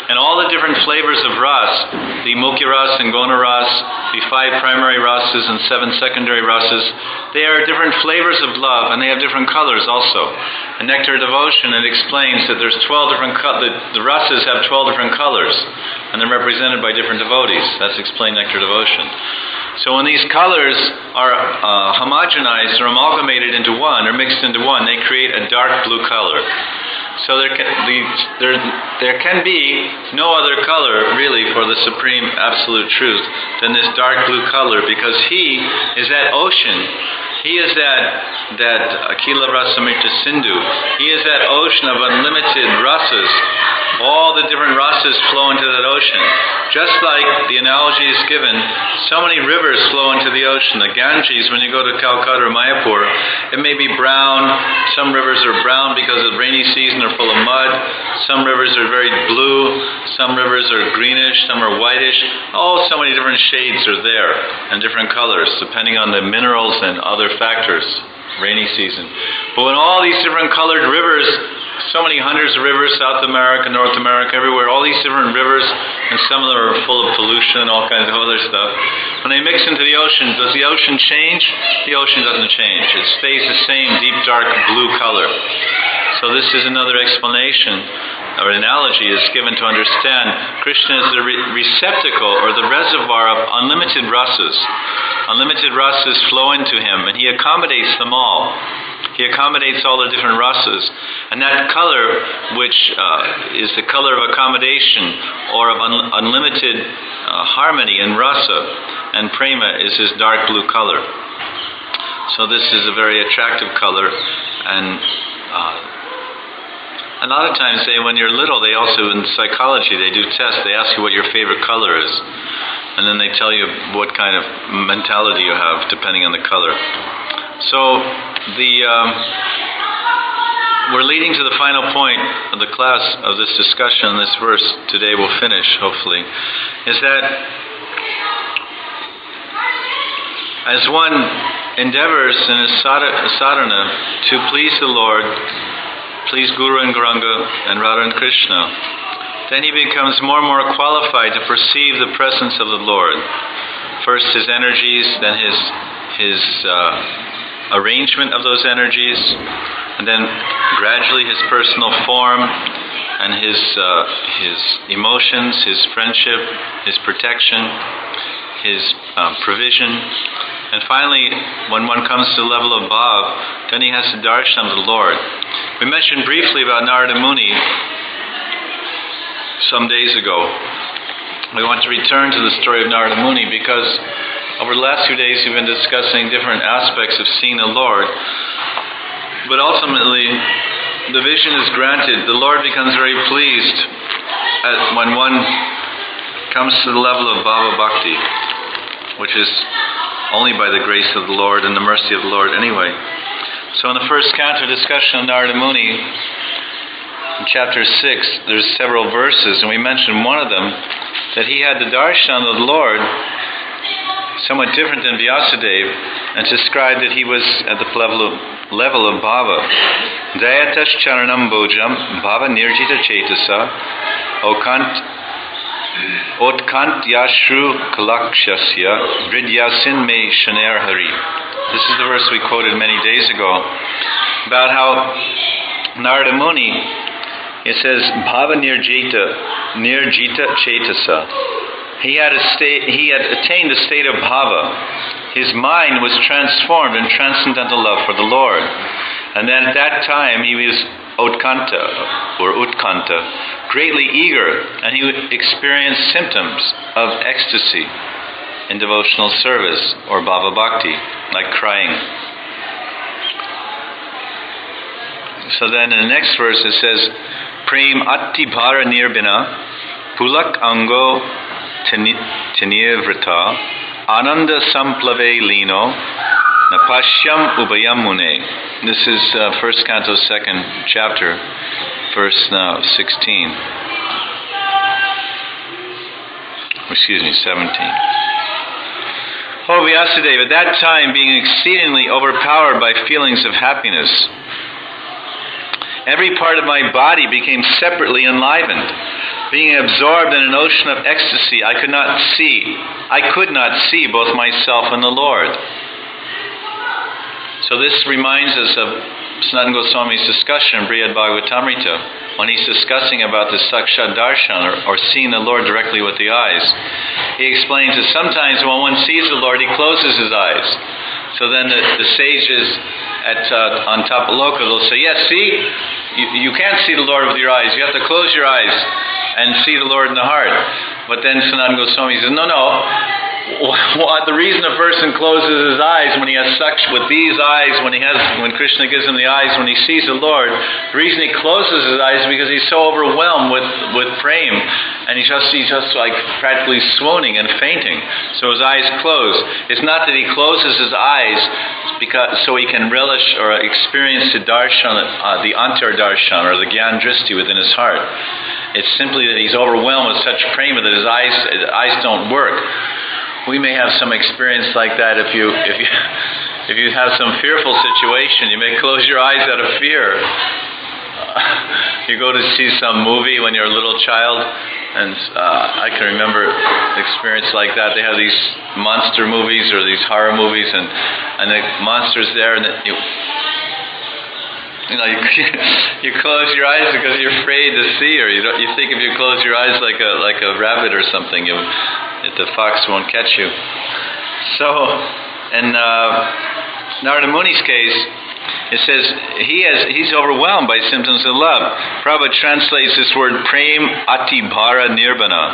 And all the different flavors of ras, the Mukhya ras and Gona ras, the five primary rasas and seven secondary rasas, they are different flavors of love, and they have different colors also. In Nectar of Devotion, it explains that there's twelve different colors. The, the rasas have twelve different colors, and they're represented by different devotees. That's explained in Nectar of Devotion. So when these colors are uh, homogenized or amalgamated into one, or mixed into one, they create a dark blue color. So there can, the, there, there can be no other color, really, for the Supreme Absolute Truth than this dark blue color, because He is that ocean. He is that that Akila Rasamrita Sindhu. He is that ocean of unlimited rasas. All the different rasas flow into that ocean. Just like the analogy is given, so many rivers flow into the ocean. The Ganges, when you go to Calcutta or Mayapur, it may be brown. Some rivers are brown because of the rainy season, are full of mud. Some rivers are very blue. Some rivers are greenish. Some are whitish. Oh, so many different shades are there and different colors, depending on the minerals and other factors. Rainy season. But when all these different colored rivers, so many hundreds of rivers, South America, North America, everywhere, all these different rivers, and some of them are full of pollution and all kinds of other stuff. When they mix into the ocean, does the ocean change? The ocean doesn't change. It stays the same deep, dark blue color. So this is another explanation, or analogy is given to understand Krishna is the re- receptacle or the reservoir of unlimited rasas. Unlimited rasas flow into Him, and He accommodates them all. He accommodates all the different rasas. And that color, which uh, is the color of accommodation or of un- unlimited uh, harmony in rasa and prema, is this dark blue color. So this is a very attractive color, and uh, a lot of times they, when you're little, they also, in psychology, they do tests. They ask you what your favorite color is, and then they tell you what kind of mentality you have depending on the color. So the um, we're leading to the final point of the class of this discussion. This verse today will finish, hopefully, is that as one endeavors in his sadhana to please the Lord, please Guru and Gauranga and Radha and Krishna, then he becomes more and more qualified to perceive the presence of the Lord. First his energies, then his his uh, arrangement of those energies, and then gradually his personal form and his uh, his emotions, his friendship, his protection, his uh, provision. And finally, when one comes to the level of bhav, then he has the darshan of the Lord. We mentioned briefly about Narada Muni some days ago. We want to return to the story of Narada Muni because over the last few days we've been discussing different aspects of seeing the Lord. But ultimately, the vision is granted. The Lord becomes very pleased at when one comes to the level of Bhava Bhakti, which is only by the grace of the Lord and the mercy of the Lord anyway. So in the first canto discussion of Narada Muni, in chapter six, there's several verses, and we mentioned one of them, that he had the darshan of the Lord, somewhat different than Vyasadeva, and described that he was at the level of, level of bhava. Dayatas charanam bhojam bhava nirjita chetasa okant Otkant yashru kalakshasya vridyasin me shaner hari. This is the verse we quoted many days ago about how Narada Muni, it says bhava nirjita nirjita chetasa. He had a state. He had attained the state of bhava. His mind was transformed in transcendental love for the Lord, and then at that time he was Utkanta or Utkanta, greatly eager, and he would experience symptoms of ecstasy in devotional service or bhava bhakti, like crying. So then in the next verse it says, Prem atti bhara nirbina pulak ango tenivrita ananda samplave lino napashyam ubayam mune. This is uh, first canto, second chapter, verse now sixteen. Excuse me, seventeen. Oh, Vyasadeva, at that time being exceedingly overpowered by feelings of happiness, every part of my body became separately enlivened. being absorbed in an ocean of ecstasy, I could not see. I could not see both myself and the Lord. So this reminds us of Sanatana Goswami's discussion in Brihad Bhagavatamrita, when he's discussing about the Sakshat Darshan, or, or seeing the Lord directly with the eyes. He explains that sometimes when one sees the Lord, he closes his eyes. So then the, the sages at uh, on top of Loka, they'll say, yes, see, you, you can't see the Lord with your eyes. You have to close your eyes and see the Lord in the heart. But then Sanatana Goswami says, no, no. Well, the reason a person closes his eyes when he has such with these eyes, when he has, when Krishna gives him the eyes, when he sees the Lord, the reason he closes his eyes is because he's so overwhelmed with with prema, and he's just he's just like practically swooning and fainting. So his eyes close. It's not that he closes his eyes because so he can relish or experience the darshan, uh, the antar darshan, or the gyan dristi within his heart. It's simply that he's overwhelmed with such prema that his eyes his eyes don't work. We may have some experience like that if you if you if you have some fearful situation. You may close your eyes out of fear. Uh, you go to see some movie when you're a little child, and uh, I can remember experience like that. They have these monster movies or these horror movies, and and the monster's there, and you you know you you close your eyes because you're afraid to see her. You don't, you think if you close your eyes like a like a rabbit or something, you. That the fox won't catch you. So, in uh, Narada Muni's case, it says he has he's overwhelmed by symptoms of love. Prabhupada translates this word prem atibhara nirbana.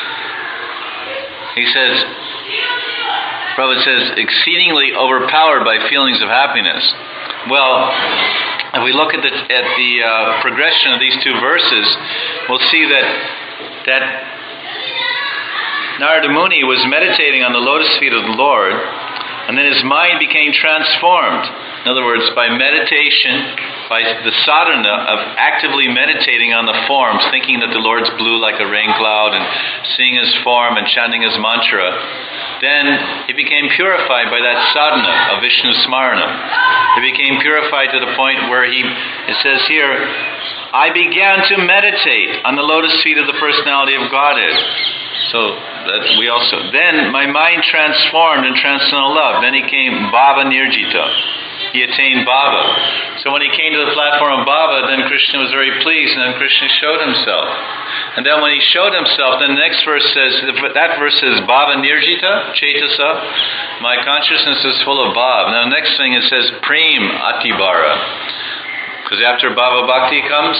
He says, Prabhupada says, exceedingly overpowered by feelings of happiness. Well, if we look at the at the uh, progression of these two verses, we'll see that that. Narada Muni was meditating on the lotus feet of the Lord, and then his mind became transformed. In other words, by meditation, by the sadhana of actively meditating on the forms, thinking that the Lord's blue like a rain cloud, and seeing his form and chanting his mantra, then he became purified by that sadhana of Vishnu Smarana. He became purified to the point where he, it says here, I began to meditate on the lotus feet of the personality of Godhead. So that we also then my mind transformed in transcendental love. Then he came Bhava Nirjita. He attained Bhava. So when he came to the platform of Bhava, then Krishna was very pleased, and then Krishna showed himself. And then when he showed himself, then the next verse says that verse says Bhava Nirjita, Chaitasa. My consciousness is full of Bhava. Now the next thing it says Prem Atibhara. Because after Bhava Bhakti comes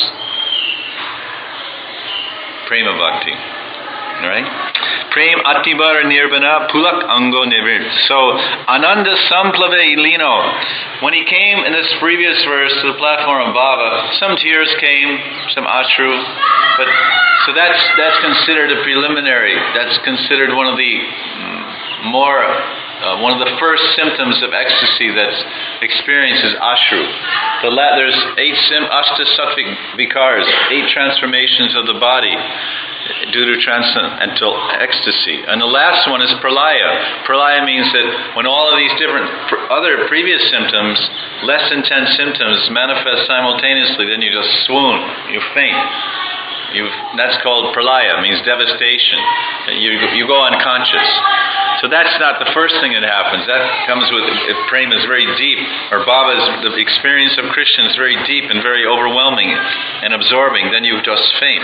Prema Bhakti. Right? Prem Atibhara Nirbana Pulak Ango Nivir. So Ananda Samplave Ilino. When he came in this previous verse to the platform of Bhava, some tears came, some ashru, but so that's that's considered a preliminary. That's considered one of the more uh, one of the first symptoms of ecstasy that's experienced is ashru. The la- there's eight sim ashta sattvic vikars, eight transformations of the body due to transcendental ecstasy. And the last one is pralaya. Pralaya means that when all of these different pr- other previous symptoms, less intense symptoms, manifest simultaneously, then you just swoon, you faint. You that's called pralaya, means devastation. You you go unconscious. So that's not the first thing that happens. That comes with, if prema is very deep, or bhava, the experience of Krishna is very deep and very overwhelming and absorbing, then you just faint.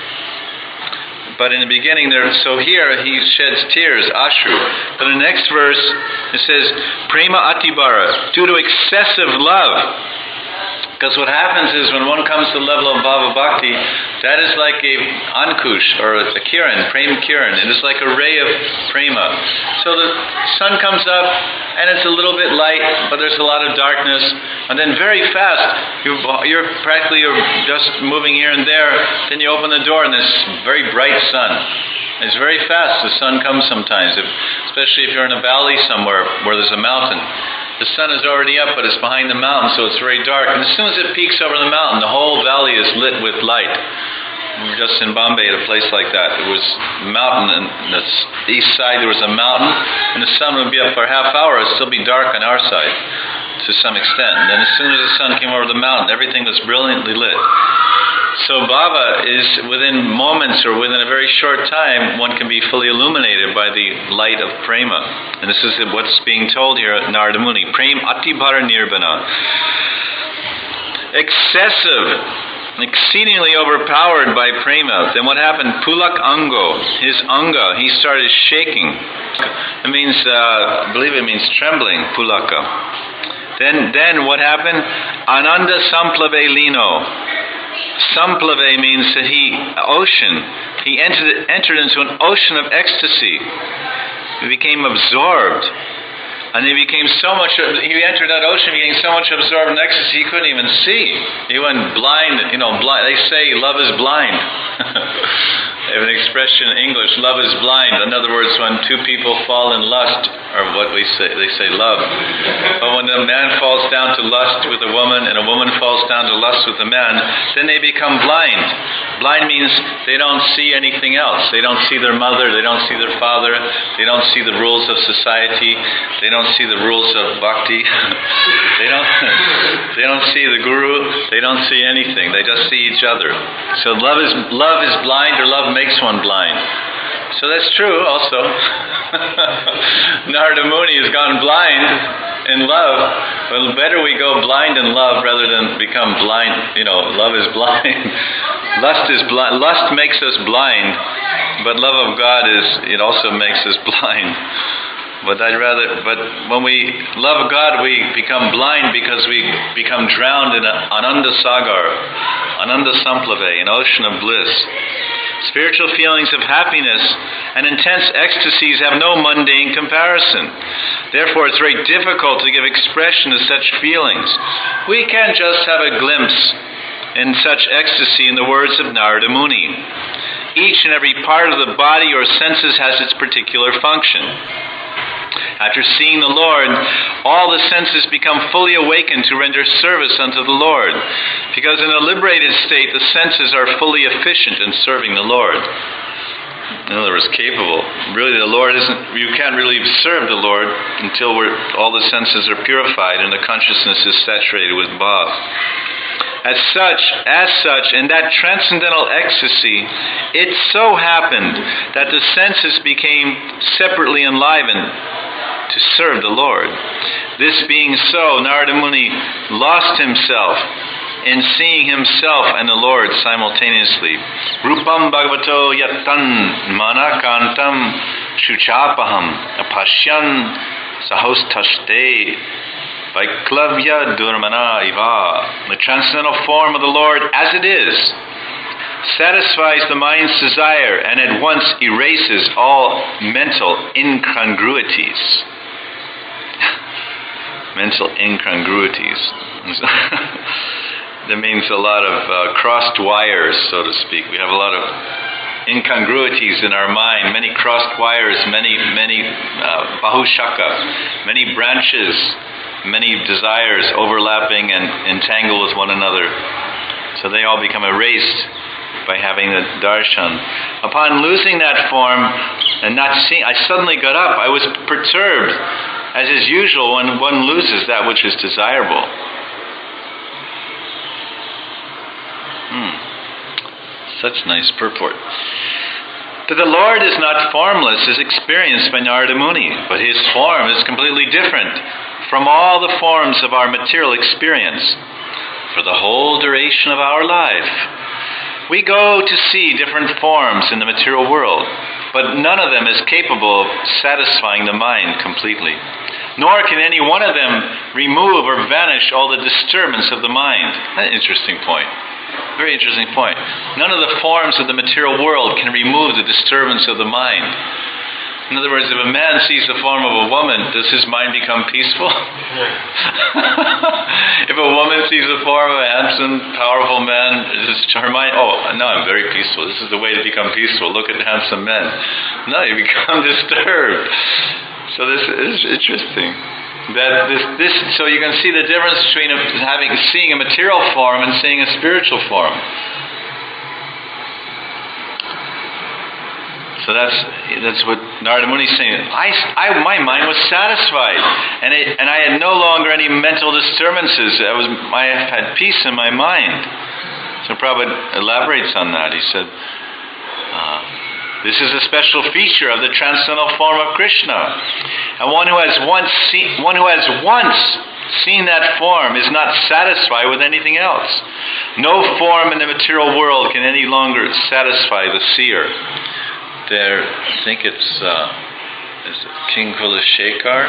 But in the beginning, there, so here he sheds tears, ashru. But in the next verse, it says, prema atibhara, due to excessive love. Because what happens is when one comes to the level of Bhava Bhakti, that is like a ankush, or a kiran, prema kiran. It is like a ray of prema. So the sun comes up, and it's a little bit light, but there's a lot of darkness. And then very fast, you're, you're practically you're just moving here and there. Then you open the door, and there's very bright sun. It's very fast. The sun comes sometimes, if, especially if you're in a valley somewhere where there's a mountain. The sun is already up, but it's behind the mountain, so it's very dark. And as soon as it peaks over the mountain, the whole valley is lit with light. We were just in Bombay at a place like that. It was a mountain, and on the east side there was a mountain, and the sun would be up for a half hour. It would still be dark on our side, to some extent. And then as soon as the sun came over the mountain, everything was brilliantly lit. So bhava is within moments or within a very short time, one can be fully illuminated by the light of prema. And this is what's being told here at Narada Muni. Prem atibhara nirbana. Excessive, exceedingly overpowered by prema. Then what happened? Pulak ango, his anga, he started shaking. It means, uh, I believe it means trembling, pulaka. Then, then what happened? Ananda samplave lino. Samplave means that he, ocean, he entered, entered into an ocean of ecstasy. He became absorbed. And he became so much, he entered that ocean, he became so much absorbed in ecstasy, he couldn't even see. He went blind, you know, blind. They say love is blind. They have an expression in English, love is blind. In other words, when two people fall in lust, or what we say, they say love. But when a man falls down to lust with a woman, and a woman falls down to lust with a man, then they become blind. Blind means they don't see anything else. They don't see their mother, they don't see their father, they don't see the rules of society, they don't see the rules of bhakti. they don't they don't see the guru, they don't see anything. They just see each other. So love is love is blind, or love makes one blind. So that's true also. Narada Muni has gone blind in love. Well, better we go blind in love rather than become blind. You know, love is blind. Lust is blind. Lust makes us blind, but love of God is, it also makes us blind. But I'd rather, but when we love God, we become blind because we become drowned in an Ananda Sagar, Ananda Samplave, an ocean of bliss. Spiritual feelings of happiness and intense ecstasies have no mundane comparison. Therefore, it's very difficult to give expression to such feelings. We can just have a glimpse in such ecstasy in the words of Narada Muni. Each and every part of the body or senses has its particular function. After seeing the Lord, all the senses become fully awakened to render service unto the Lord, because in a liberated state, the senses are fully efficient in serving the Lord. In other words, capable. Really, the Lord isn't, you can't really serve the Lord until we're, all the senses are purified and the consciousness is saturated with bhav. As such, as such, in that transcendental ecstasy, it so happened that the senses became separately enlivened to serve the Lord. This being so, Narada Muni lost himself in seeing himself and the Lord simultaneously. Rupam Bhagavato yatan manakantam shuchapaham apashyan sahostashte vaiklavya durmana iva. The transcendental form of the Lord as it is satisfies the mind's desire and at once erases all mental incongruities. Mental incongruities. That means a lot of uh, crossed wires, so to speak. We have a lot of incongruities in our mind, many crossed wires, many, many uh, bahushaka, many branches, many desires overlapping and entangle with one another. So they all become erased by having the darshan. Upon losing that form and not seeing, I suddenly got up. I was perturbed, as is usual when one loses that which is desirable. Hmm. Such nice purport. That the Lord is not formless is experienced by Narada Muni, but his form is completely different from all the forms of our material experience. For the whole duration of our life, we go to see different forms in the material world, but none of them is capable of satisfying the mind completely. Nor can any one of them remove or vanish all the disturbance of the mind. That's an interesting point. Very interesting point. None of the forms of the material world can remove the disturbance of the mind. In other words, if a man sees the form of a woman, does his mind become peaceful? If a woman sees the form of a handsome, powerful man, is her mind, oh, no, I'm very peaceful. This is the way to become peaceful. Look at handsome men. No, you become disturbed. So this is interesting. That this, this, so you can see the difference between having, seeing a material form and seeing a spiritual form. So that's that's what Narada Muni is saying. I, I, my mind was satisfied, and it, and I had no longer any mental disturbances. I was, I had peace in my mind. So Prabhupada elaborates on that. He said, uh, this is a special feature of the transcendental form of Krishna. And one who has once seen, one who has once seen that form is not satisfied with anything else. No form in the material world can any longer satisfy the seer. There, I think it's uh, is it King Kulashekar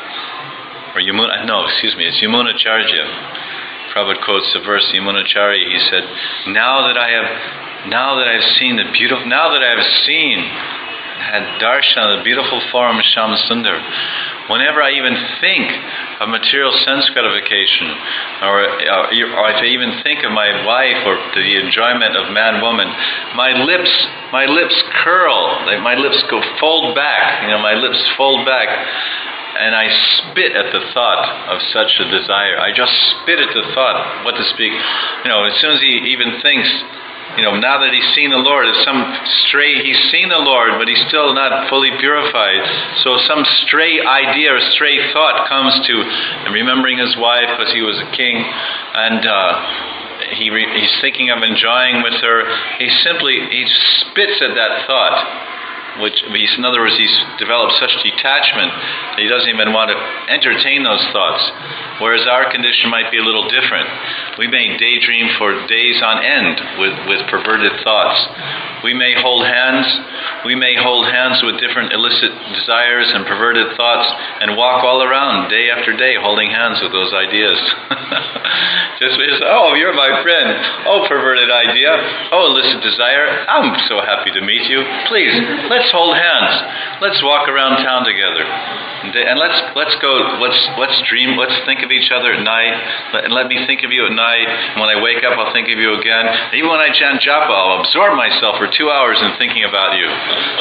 or Yamuna. No, excuse me, it's Yamunacharya. Prabhupada quotes the verse, Yamunacharya. He said, "Now that I have, now that I've seen the beautiful, now that I've seen, had darshan, the beautiful form of Shyam Sundar, whenever I even think of material sense gratification, or, or, or if I even think of my wife or the enjoyment of man-woman, my lips, my lips curl, like my lips go fold back. You know, my lips fold back." And I spit at the thought of such a desire. I just spit at the thought, what to speak. You know, as soon as he even thinks, you know, now that he's seen the Lord, there's some stray, he's seen the Lord, but he's still not fully purified. So some stray idea or stray thought comes to him, remembering his wife because he was a king, and uh, he re, he's thinking of enjoying with her. He simply, he spits at that thought. Which, in other words, he's developed such detachment that he doesn't even want to entertain those thoughts. Whereas our condition might be a little different. We may daydream for days on end with, with perverted thoughts. We may hold hands. We may hold hands with different illicit desires and perverted thoughts and walk all around day after day holding hands with those ideas. Just because, oh, you're my friend. Oh, perverted idea. Oh, illicit desire. I'm so happy to meet you. Please, let's hold hands. Let's walk around town together. And let's let's go, let's let's dream, let's think of each other at night, and let me think of you at night, and when I wake up I'll think of you again. Even when I chant japa, I'll absorb myself for two hours in thinking about you.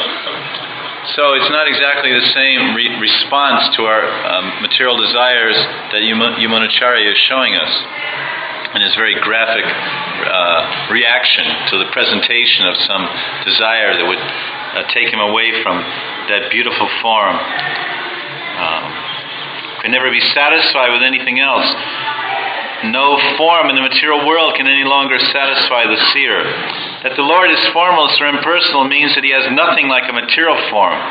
So it's not exactly the same re- response to our um, material desires that Yamunacharya is showing us in his very graphic uh, reaction to the presentation of some desire that would uh, take him away from that beautiful form. Um, can never be satisfied with anything else. No form in the material world can any longer satisfy the seer. That the Lord is formless or impersonal means that he has nothing like a material form.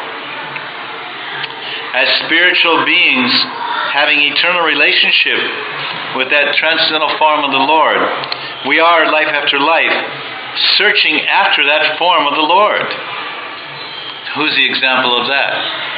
As spiritual beings having eternal relationship with that transcendental form of the Lord, we are, life after life, searching after that form of the Lord. Who's the example of that?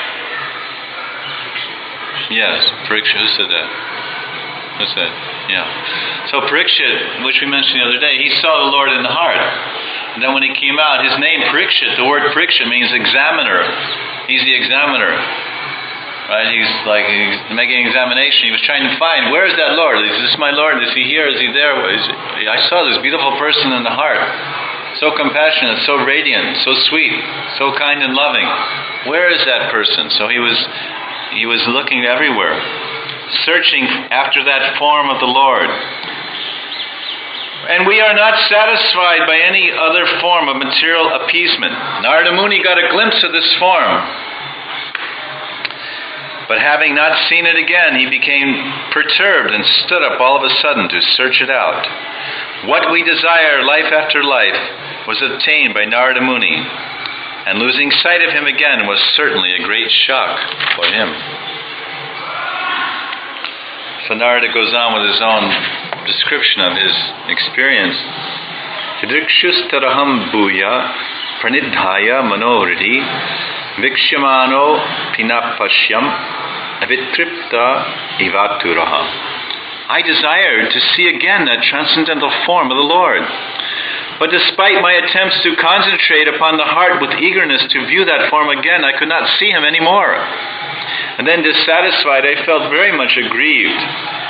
Yes, Parikshit. Who said that? Who said? Yeah. So Parikshit, which we mentioned the other day, he saw the Lord in the heart. And then when he came out, his name Parikshit, the word Parikshit means examiner. He's the examiner. Right? He's like, he's making an examination. He was trying to find, where is that Lord? Is this my Lord? Is he here? Is he there? Is he? I saw this beautiful person in the heart. So compassionate, so radiant, so sweet, so kind and loving. Where is that person? So he was... He was looking everywhere, searching after that form of the Lord. And we are not satisfied by any other form of material appeasement. Narada Muni got a glimpse of this form. But having not seen it again, he became perturbed and stood up all of a sudden to search it out. What we desire life after life was obtained by Narada Muni. And losing sight of him again was certainly a great shock for him. So Narada goes on with his own description of his experience. Hidrikshustaraham bhuya pranidhaya manohridi vikshamano pinapashyam avitripta ivaturaha. I desired to see again that transcendental form of the Lord. But despite my attempts to concentrate upon the heart with eagerness to view that form again, I could not see him anymore. And then dissatisfied, I felt very much aggrieved.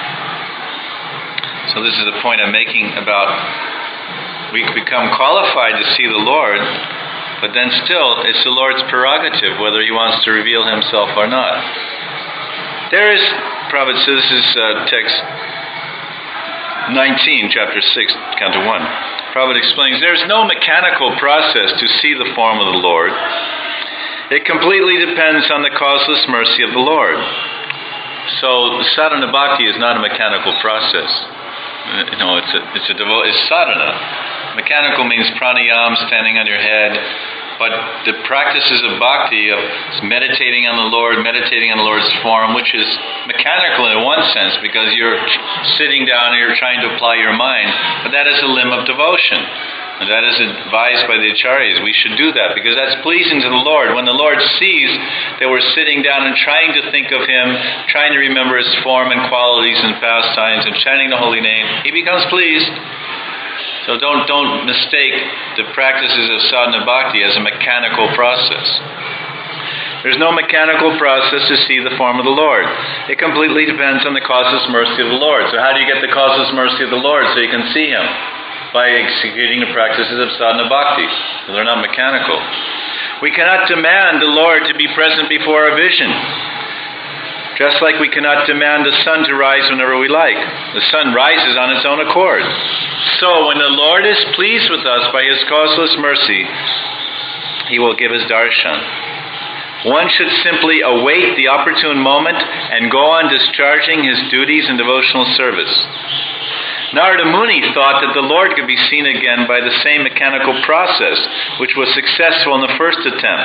So this is the point I'm making about we become qualified to see the Lord, but then still it's the Lord's prerogative whether he wants to reveal himself or not. There is, Prabhupada says, this is uh, text nineteen, chapter six, canto one. Prabhupada explains, there is no mechanical process to see the form of the Lord. It completely depends on the causeless mercy of the Lord. So sadhana bhakti is not a mechanical process. You know, it's a, it's a devo- it's sadhana. Mechanical means pranayama, standing on your head. But the practices of bhakti, of meditating on the Lord, meditating on the Lord's form, which is mechanical in one sense because you're sitting down and you're trying to apply your mind, but that is a limb of devotion. And that is advised by the acharyas. We should do that because that's pleasing to the Lord. When the Lord sees that we're sitting down and trying to think of Him, trying to remember His form and qualities and pastimes and chanting the holy name, He becomes pleased. So don't don't mistake the practices of sadhana bhakti as a mechanical process. There's no mechanical process to see the form of the Lord. It completely depends on the causeless mercy of the Lord. So how do you get the causeless mercy of the Lord so you can see Him? By executing the practices of sadhana bhakti. So they're not mechanical. We cannot demand the Lord to be present before our vision. Just like we cannot demand the sun to rise whenever we like. The sun rises on its own accord. So when the Lord is pleased with us by His causeless mercy, He will give His darshan. One should simply await the opportune moment and go on discharging his duties in devotional service. Narada Muni thought that the Lord could be seen again by the same mechanical process which was successful in the first attempt.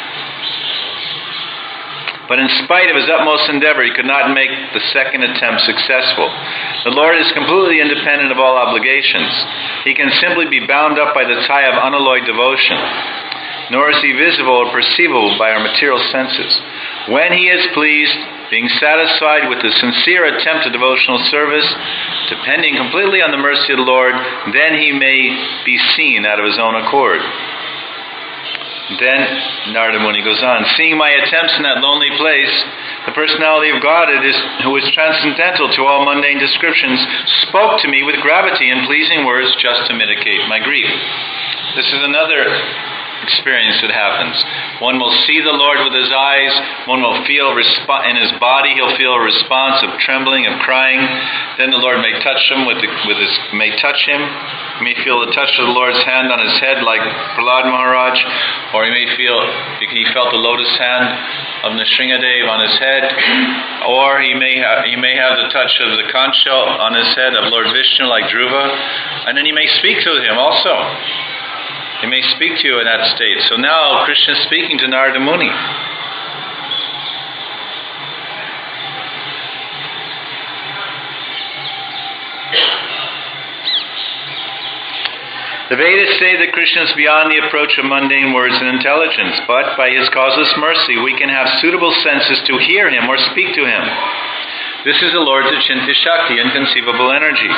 But in spite of his utmost endeavor, he could not make the second attempt successful. The Lord is completely independent of all obligations. He can simply be bound up by the tie of unalloyed devotion, nor is He visible or perceivable by our material senses. When He is pleased, being satisfied with the sincere attempt at devotional service, depending completely on the mercy of the Lord, then He may be seen out of His own accord. Then Narada Muni goes on, seeing my attempts in that lonely place, the personality of God, it is, who is transcendental to all mundane descriptions, spoke to me with gravity and pleasing words just to mitigate my grief. This is another experience that happens. One will see the Lord with his eyes. One will feel resp- in his body. He'll feel a response of trembling, of crying. Then the Lord may touch him with, the, with his may touch him. He may feel the touch of the Lord's hand on his head, like Prahlad Maharaj, or he may feel he felt the lotus hand of Nrsingadev on his head, or he may have he may have the touch of the conch shell on his head of Lord Vishnu, like Dhruva, and then he may speak to him also. He may speak to you in that state. So now Krishna is speaking to Narada Muni. The Vedas say that Krishna is beyond the approach of mundane words and intelligence, but by His causeless mercy we can have suitable senses to hear Him or speak to Him. This is the Lord's Achintya Shakti, inconceivable energy.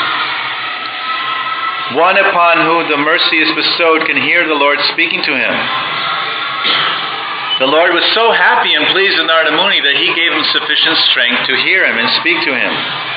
One upon whom the mercy is bestowed can hear the Lord speaking to him. The Lord was so happy and pleased with Narada Muni that He gave him sufficient strength to hear him and speak to him.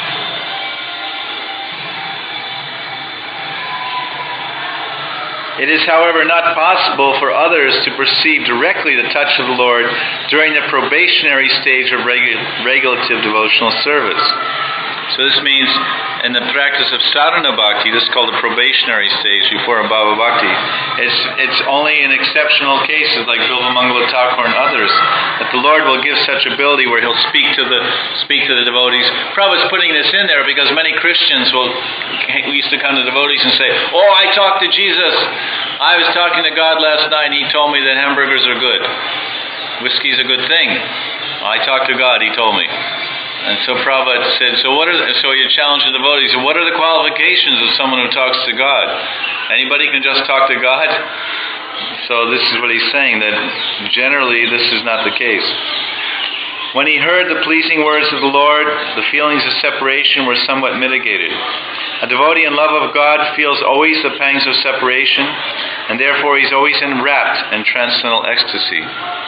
It is, however, not possible for others to perceive directly the touch of the Lord during the probationary stage of regu- regulative devotional service. So this means in the practice of sadhana bhakti, this is called the probationary stage before Bhava Bhakti. It's it's only in exceptional cases like Bilva Mangala Thakur and others that the Lord will give such ability where He'll speak to the speak to the devotees. Prabhupada's putting this in there because many Christians will we used to come to devotees and say, "Oh, I talked to Jesus. I was talking to God last night and He told me that hamburgers are good. Whiskey's a good thing. I talked to God, He told me." And so Prabhupada said, so what are the, so you challenge the devotees, so what are the qualifications of someone who talks to God? Anybody can just talk to God? So this is what he's saying, that generally this is not the case. When he heard the pleasing words of the Lord, the feelings of separation were somewhat mitigated. A devotee in love of God feels always the pangs of separation, and therefore he's always enwrapped in transcendental ecstasy.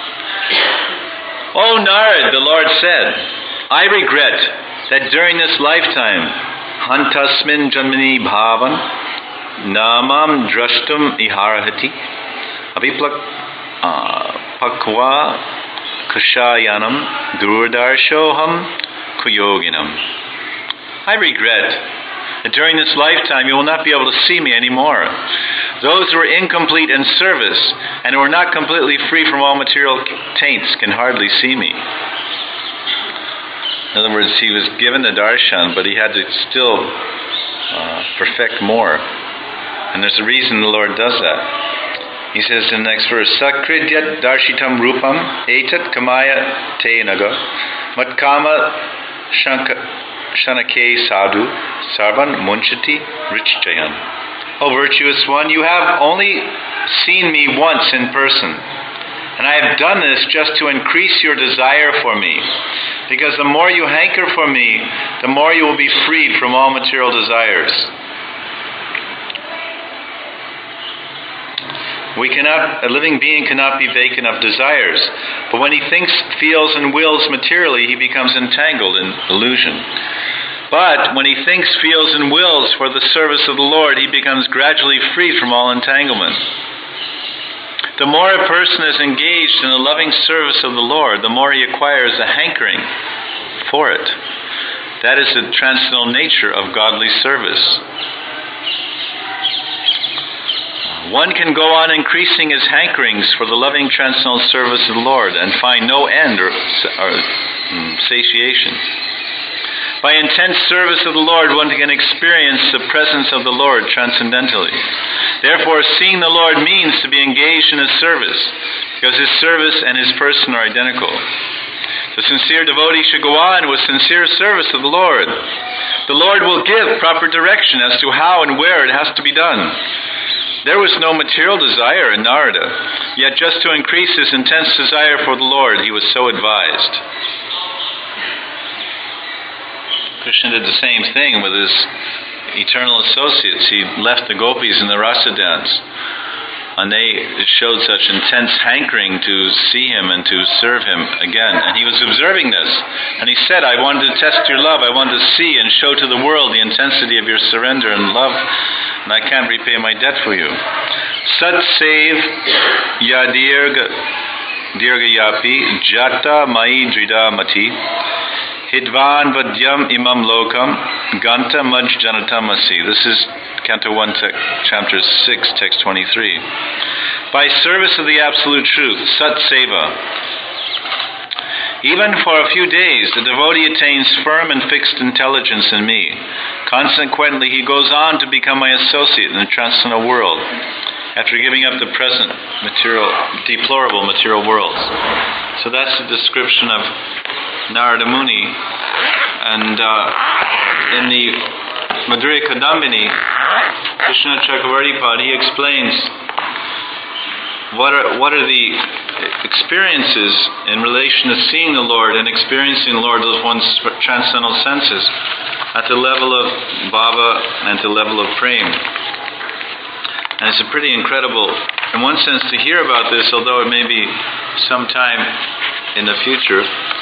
O Narad, the Lord said, I regret that during this lifetime, hantasmin janmani bhavan namam drashtum iharahati aviplak pakwa kashayanam durdarshoham kuyoginam. I regret that during this lifetime you will not be able to see me anymore. Those who are incomplete in service and who are not completely free from all material taints can hardly see me. In other words, he was given the darshan, but he had to still uh, perfect more. And there's a reason the Lord does that. He says in the next verse, Sakridyat darshitam rupam etat kamaya te naga matkama shanake sadhu sarvan munchati richchayan. O virtuous one, you have only seen me once in person, and I have done this just to increase your desire for me, because the more you hanker for me, the more you will be freed from all material desires. We cannot, a living being cannot be vacant of desires, but when he thinks, feels, and wills materially, he becomes entangled in illusion. But when he thinks, feels, and wills for the service of the Lord, he becomes gradually freed from all entanglement. The more a person is engaged in the loving service of the Lord, the more he acquires a hankering for it. That is the transcendental nature of godly service. One can go on increasing his hankerings for the loving transcendental service of the Lord and find no end or, or um, satiation. By intense service of the Lord, one can experience the presence of the Lord transcendentally. Therefore, seeing the Lord means to be engaged in His service, because His service and His person are identical. The sincere devotee should go on with sincere service of the Lord. The Lord will give proper direction as to how and where it has to be done. There was no material desire in Narada, yet just to increase his intense desire for the Lord, he was so advised. Krishna did the same thing with his eternal associates. He left the gopis in the rasa dance, and they showed such intense hankering to see him and to serve him again. And he was observing this, and he said, I wanted to test your love. I wanted to see and show to the world the intensity of your surrender and love, and I can't repay my debt for you. Sat sev yadirga dirga yapi jata mai drida mati Hidvan Vadyam Imam Lokam Ganta Maj Janatamasi. This is Canto one, te- Chapter six, Text twenty-three. By service of the Absolute Truth, Sat Seva, even for a few days, the devotee attains firm and fixed intelligence in me. Consequently, he goes on to become my associate in the transcendental world, after giving up the present material, deplorable material worlds. So that's the description of Narada Muni. And uh, in the Madhurya Kadambini, Krishna Chakravarti Pad, he explains what are, what are the experiences in relation to seeing the Lord and experiencing the Lord with one's transcendental senses at the level of bhava and at the level of prema. And it's a pretty incredible, in one sense, to hear about this, although it may be some time in the future.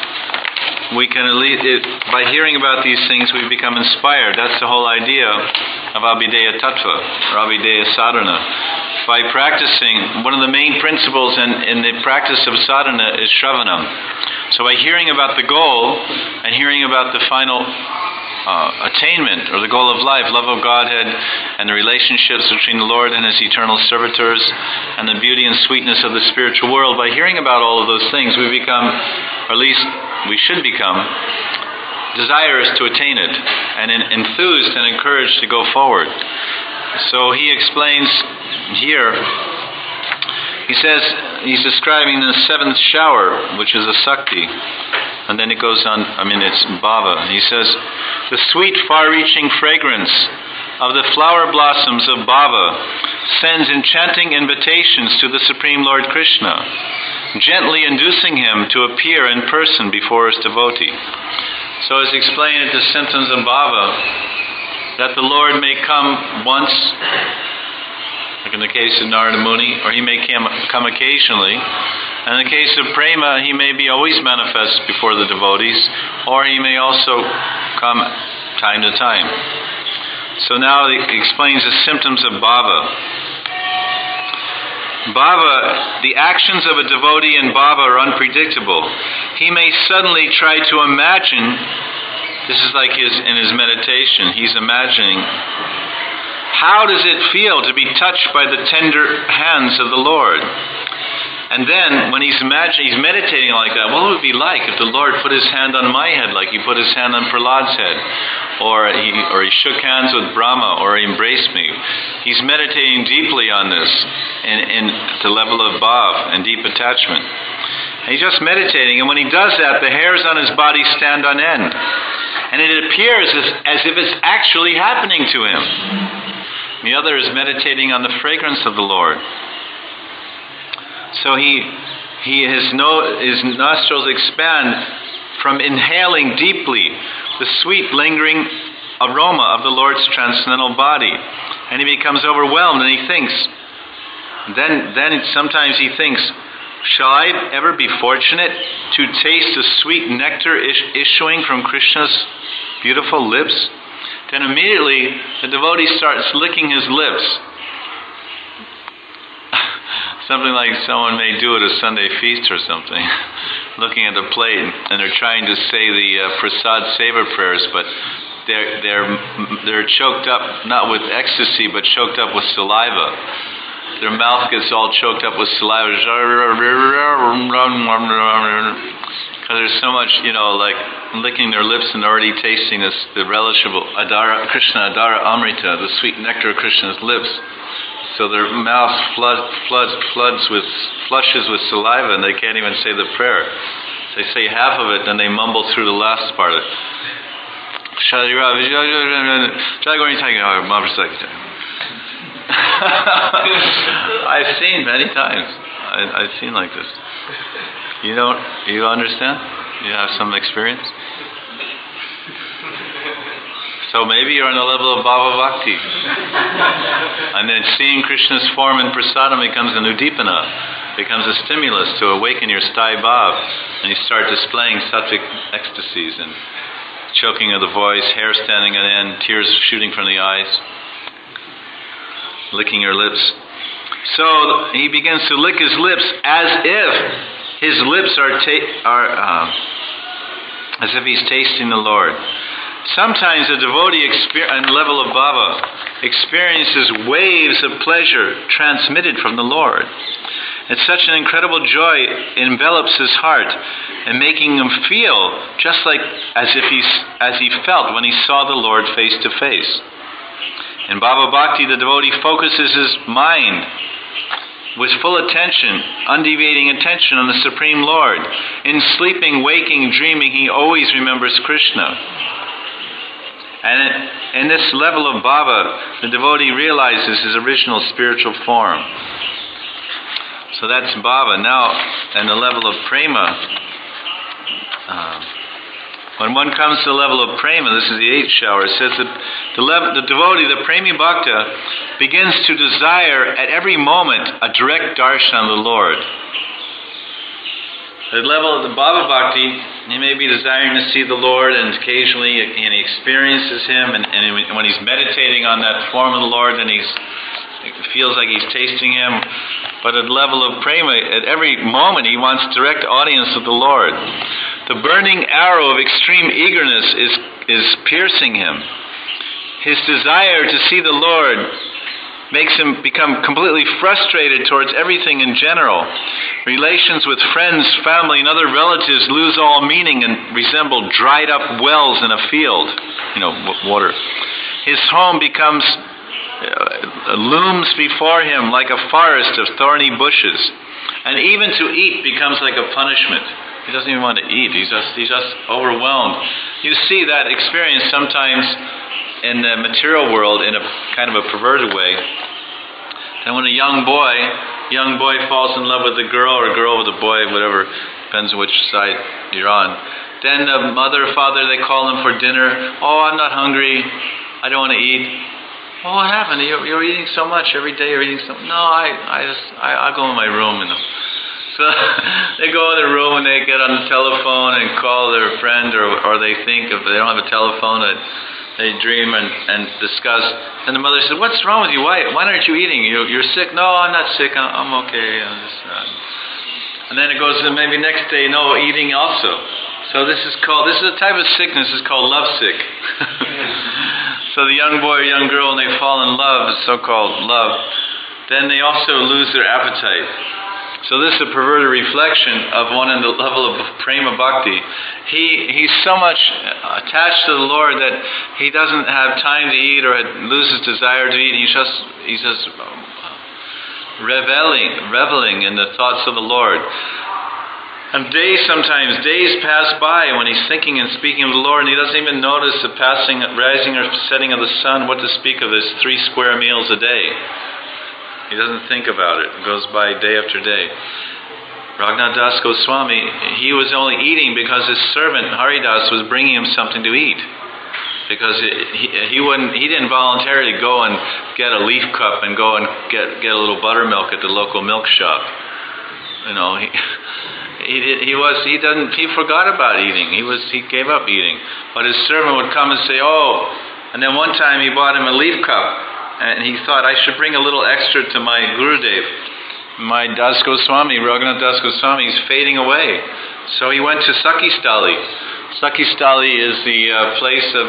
We can, at least, it, by hearing about these things, we become inspired. That's the whole idea of Abhideya Tattva, or Abhideya Sadhana. By practicing, one of the main principles in, in the practice of sadhana is Shravanam. So by hearing about the goal, and hearing about the final uh, attainment, or the goal of life, love of Godhead, and the relationships between the Lord and His eternal servitors, and the beauty and sweetness of the spiritual world, by hearing about all of those things, we become, or at least we should become, desirous to attain it, and enthused and encouraged to go forward. So he explains here, he says, he's describing the seventh shower, which is a Sakti, and then it goes on, I mean it's Bhava. He says, the sweet far-reaching fragrance of the flower blossoms of Bhava sends enchanting invitations to the Supreme Lord Krishna, gently inducing him to appear in person before his devotee. So as explained, the symptoms of Bhava, that the Lord may come once, like in the case of Narada Muni, or he may come, come occasionally. And in the case of Prema, he may be always manifest before the devotees, or he may also come time to time. So now he explains the symptoms of Bhava. Bhava, the actions of a devotee in Bhava are unpredictable. He may suddenly try to imagine, this is like his in his meditation, he's imagining, how does it feel to be touched by the tender hands of the Lord? And then, when he's imagining, he's meditating like that, what would it be like if the Lord put his hand on my head like he put his hand on Prahlad's head? Or he, or he shook hands with Brahma, or he embraced me. He's meditating deeply on this in, in the level of bhav and deep attachment. And he's just meditating, and when he does that, the hairs on his body stand on end. And it appears as, as if it's actually happening to him. The other is meditating on the fragrance of the Lord. So he, he his, no, his nostrils expand from inhaling deeply the sweet, lingering aroma of the Lord's transcendental body. And he becomes overwhelmed, and he thinks, then, then sometimes he thinks, shall I ever be fortunate to taste the sweet nectar is- issuing from Krishna's beautiful lips? Then immediately the devotee starts licking his lips. Something like someone may do at a Sunday feast or something, looking at the plate, and they're trying to say the uh, prasad seva prayers, but they're they're they're choked up not with ecstasy, but choked up with saliva. Their mouth gets all choked up with saliva because there's so much, you know, like licking their lips and already tasting this, the relish of Adara, Krishna Adara Amrita, the sweet nectar of Krishna's lips. So their mouth flood, floods, floods with, flushes with saliva, and they can't even say the prayer. They say half of it, then they mumble through the last part of it. I've seen many times. I, I've seen like this. You don't, you understand? You have some experience? So maybe you're on the level of Bhava Bhakti. And then seeing Krishna's form in prasadam becomes an udipana, becomes a stimulus to awaken your sthai bhav. And you start displaying sattvic ecstasies and choking of the voice, hair standing on end, tears shooting from the eyes, licking your lips. So he begins to lick his lips as if his lips are, ta- are uh, as if he's tasting the Lord. Sometimes a devotee exper- on the level of bhava experiences waves of pleasure transmitted from the Lord. It's such an incredible joy envelops his heart and making him feel just like as if he's, as he felt when he saw the Lord face to face. In Bhava Bhakti, the devotee focuses his mind with full attention, undeviating attention on the Supreme Lord. In sleeping, waking, dreaming, he always remembers Krishna. And in this level of bhava, the devotee realizes his original spiritual form. So that's bhava. Now, on the level of prema, uh, when one comes to the level of prema, this is the eighth shower, it says that the, level, the devotee, the premi bhakta, begins to desire at every moment a direct darshan of the Lord. At the level of the Bhava Bhakti, he may be desiring to see the Lord, and occasionally and he experiences Him, and, and when he's meditating on that form of the Lord, then he's, it feels like he's tasting Him. But at the level of prema, at every moment he wants direct audience with the Lord. The burning arrow of extreme eagerness is, is piercing him. His desire to see the Lord makes him become completely frustrated towards everything in general. Relations with friends, family, and other relatives lose all meaning and resemble dried up wells in a field, you know, water. His home becomes, uh, looms before him like a forest of thorny bushes. And even to eat becomes like a punishment. He doesn't even want to eat. He's just, he's just overwhelmed. You see that experience sometimes in the material world in a kind of a perverted way. And when a young boy, young boy falls in love with a girl, or a girl with a boy, whatever, depends on which side you're on. Then the mother or father, they call him for dinner. Oh, I'm not hungry. I don't want to eat. Well, what happened? You're, you're eating so much every day. You're eating so. No, I, I just, I, I'll go in my room and. So they go in their room and they get on the telephone and call their friend, or or they think if they don't have a telephone, that they dream and, and discuss. And the mother says, "What's wrong with you? Why why aren't you eating? You you're sick?" "No, I'm not sick. I'm, I'm okay." I'm just, uh... And then it goes to maybe next day, no, eating also. So this is called this is a type of sickness. It's called lovesick. So the young boy or young girl, when they fall in love, it's so-called love, then they also lose their appetite. So this is a perverted reflection of one in the level of prema bhakti. He he's so much attached to the Lord that he doesn't have time to eat or loses desire to eat. He's just he's just reveling reveling in the thoughts of the Lord. And days sometimes days pass by when he's thinking and speaking of the Lord, and he doesn't even notice the passing, rising or setting of the sun. What to speak of his three square meals a day? He doesn't think about it. It goes by day after day. Raghunath Das Goswami, he was only eating because his servant Haridas was bringing him something to eat. Because he, he wouldn't, he didn't voluntarily go and get a leaf cup and go and get get a little buttermilk at the local milk shop. You know, he he did, he was he doesn't he forgot about eating. He was he gave up eating. But his servant would come and say, "Oh," and then one time he bought him a leaf cup. And he thought, I should bring a little extra to my Gurudev. My Das Goswami, Raghunath Das Goswami, is fading away. So he went to Sakistali. Sakistali is the uh, place of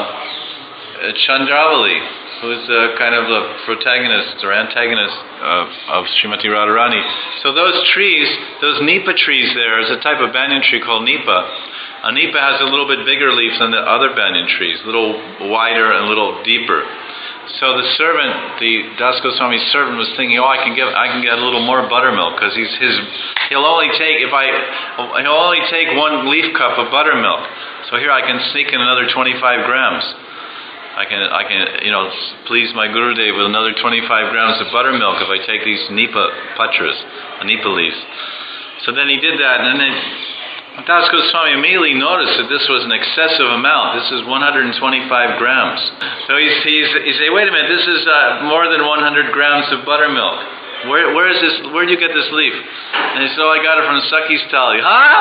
uh, Chandravali, who is uh, kind of the protagonist or antagonist uh, of Srimati Radharani. So those trees, those Nipa trees there, is a type of banyan tree called Nipa. A Nipa has a little bit bigger leaves than the other banyan trees, a little wider and a little deeper. So the servant, the Das Goswami's servant, was thinking, "Oh, I can get, I can get a little more buttermilk because he's his. He'll only take if I, he'll only take one leaf cup of buttermilk. So here I can sneak in another twenty-five grams. I can, I can, you know, please my Gurudev with another twenty-five grams of buttermilk if I take these Nipa patras, Nipa leaves." So then he did that, and then it, Das Goswami immediately noticed that this was an excessive amount. This is one hundred twenty-five grams. So he's, he's, he said, "Wait a minute, this is uh, more than one hundred grams of buttermilk. Where, where is this? Where did you get this leaf?" And he said, "Oh, I got it from Sakistali." Huh?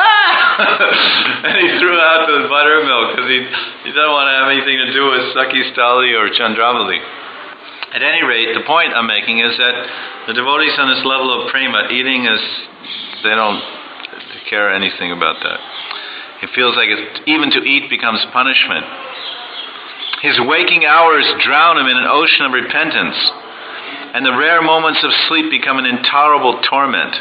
Ah! And he threw out the buttermilk because he, he doesn't want to have anything to do with Sakistali or Chandravali. At any rate, the point I'm making is that the devotees on this level of prema, eating is, they don't care anything about that. He feels like it's, even to eat becomes punishment. His waking hours drown him in an ocean of repentance, and the rare moments of sleep become an intolerable torment.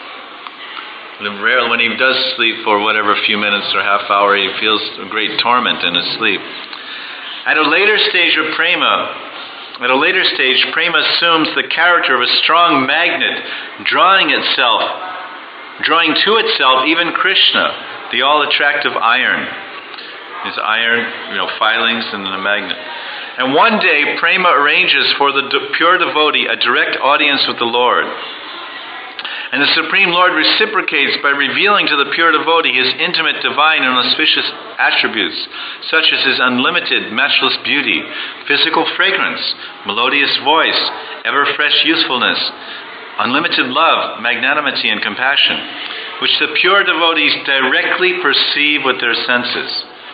The rare, when he does sleep for whatever few minutes or half hour, he feels a great torment in his sleep. At a later stage of prema, At a later stage, prema assumes the character of a strong magnet, drawing itself drawing to itself even Krishna, the all-attractive iron. His iron, you know, filings and a magnet. And one day, prema arranges for the de- pure devotee a direct audience with the Lord. And the Supreme Lord reciprocates by revealing to the pure devotee his intimate, divine, and auspicious attributes, such as his unlimited, matchless beauty, physical fragrance, melodious voice, ever-fresh youthfulness, unlimited love, magnanimity, and compassion, which the pure devotees directly perceive with their senses.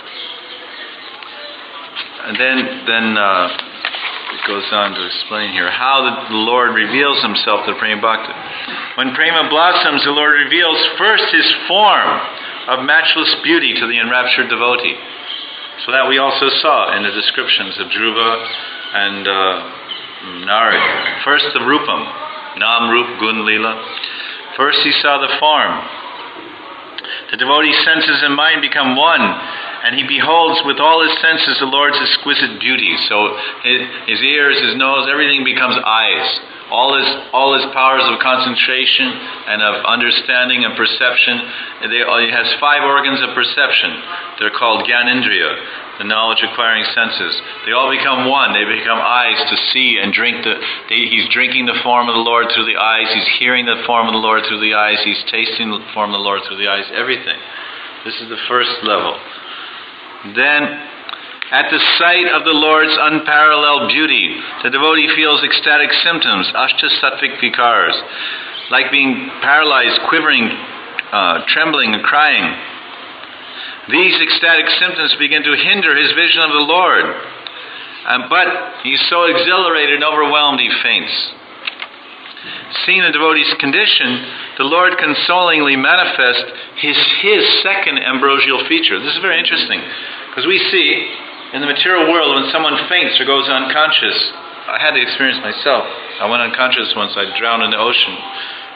And then, then uh, it goes on to explain here how the Lord reveals himself to Prema Bhakta. When Prema blossoms, the Lord reveals first his form of matchless beauty to the enraptured devotee. So that we also saw in the descriptions of Dhruva and uh, Narad. First the Rupam. Nam, Rup, Gun, Lila. First he saw the form. The devotee's senses and mind become one, and he beholds with all his senses the Lord's exquisite beauty. So his, his ears, his nose, everything becomes eyes. All his all his powers of concentration and of understanding and perception, they, he has five organs of perception. They're called Gyanendriya, the knowledge-acquiring senses. They all become one. They become eyes to see and drink. The. They, he's drinking the form of the Lord through the eyes. He's hearing the form of the Lord through the eyes. He's tasting the form of the Lord through the eyes. Everything. This is the first level. Then, at the sight of the Lord's unparalleled beauty, the devotee feels ecstatic symptoms, ashta sattvic vikars, like being paralyzed, quivering, uh, trembling, and crying. These ecstatic symptoms begin to hinder his vision of the Lord. Um, but he's so exhilarated and overwhelmed, he faints. Seeing the devotee's condition, the Lord consolingly manifests his, his second ambrosial feature. This is very interesting, because we see in the material world when someone faints or goes unconscious, I had the experience myself. I went unconscious once, I drowned in the ocean.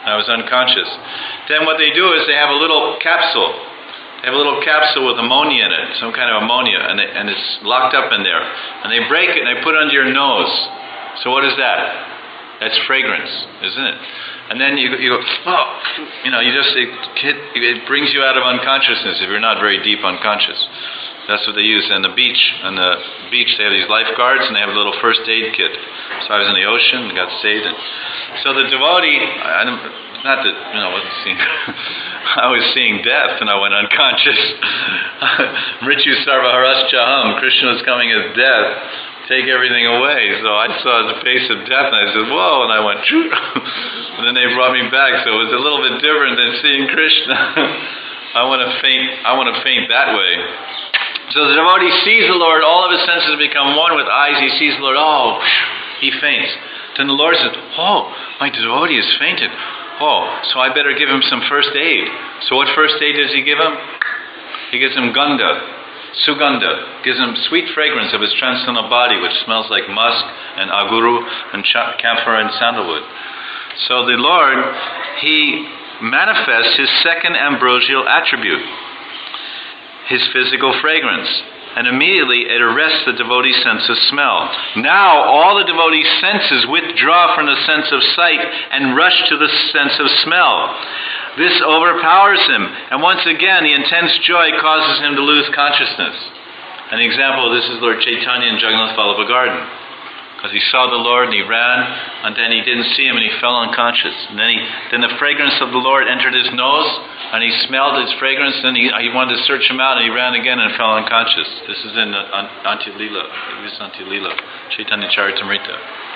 I was unconscious. Then what they do is they have a little capsule. They have a little capsule with ammonia in it, some kind of ammonia, and, they, and it's locked up in there. And they break it and they put it under your nose. So what is that? That's fragrance, isn't it? And then you, you go, oh, you know, you just, it, it brings you out of unconsciousness if you're not very deep unconscious. That's what they use. And the beach, on the beach, they have these lifeguards and they have a little first aid kit. So I was in the ocean and got saved. And so the devotee, I don't, not that, you know, I wasn't seeing, I was seeing death and I went unconscious. Mrityu sarva haraschaham, Krishna was coming as death, take everything away. So I saw the face of death and I said, whoa, and I went, Choo. And then they brought me back. So it was a little bit different than seeing Krishna. I want to faint, I want to faint that way. So the devotee sees the Lord, all of his senses become one with eyes, he sees the Lord, oh, he faints. Then the Lord says, oh, my devotee has fainted. Oh, so I better give him some first aid. So what first aid does he give him? He gives him ganda, sugandha, gives him sweet fragrance of his transcendental body, which smells like musk and aguru and camphor and sandalwood. So the Lord, he manifests his second ambrosial attribute, his physical fragrance. And immediately it arrests the devotee's sense of smell. Now all the devotee's senses withdraw from the sense of sight and rush to the sense of smell. This overpowers him, and once again the intense joy causes him to lose consciousness. An example of this is Lord Chaitanya in Jagannath Vallabha Garden. Because he saw the Lord and he ran, and then he didn't see him and he fell unconscious. And then he, then the fragrance of the Lord entered his nose, and he smelled his fragrance, and he, he wanted to search him out, and he ran again and fell unconscious. This is in uh, Antya-lila. This is Antya-lila, Chaitanya Charitamrita.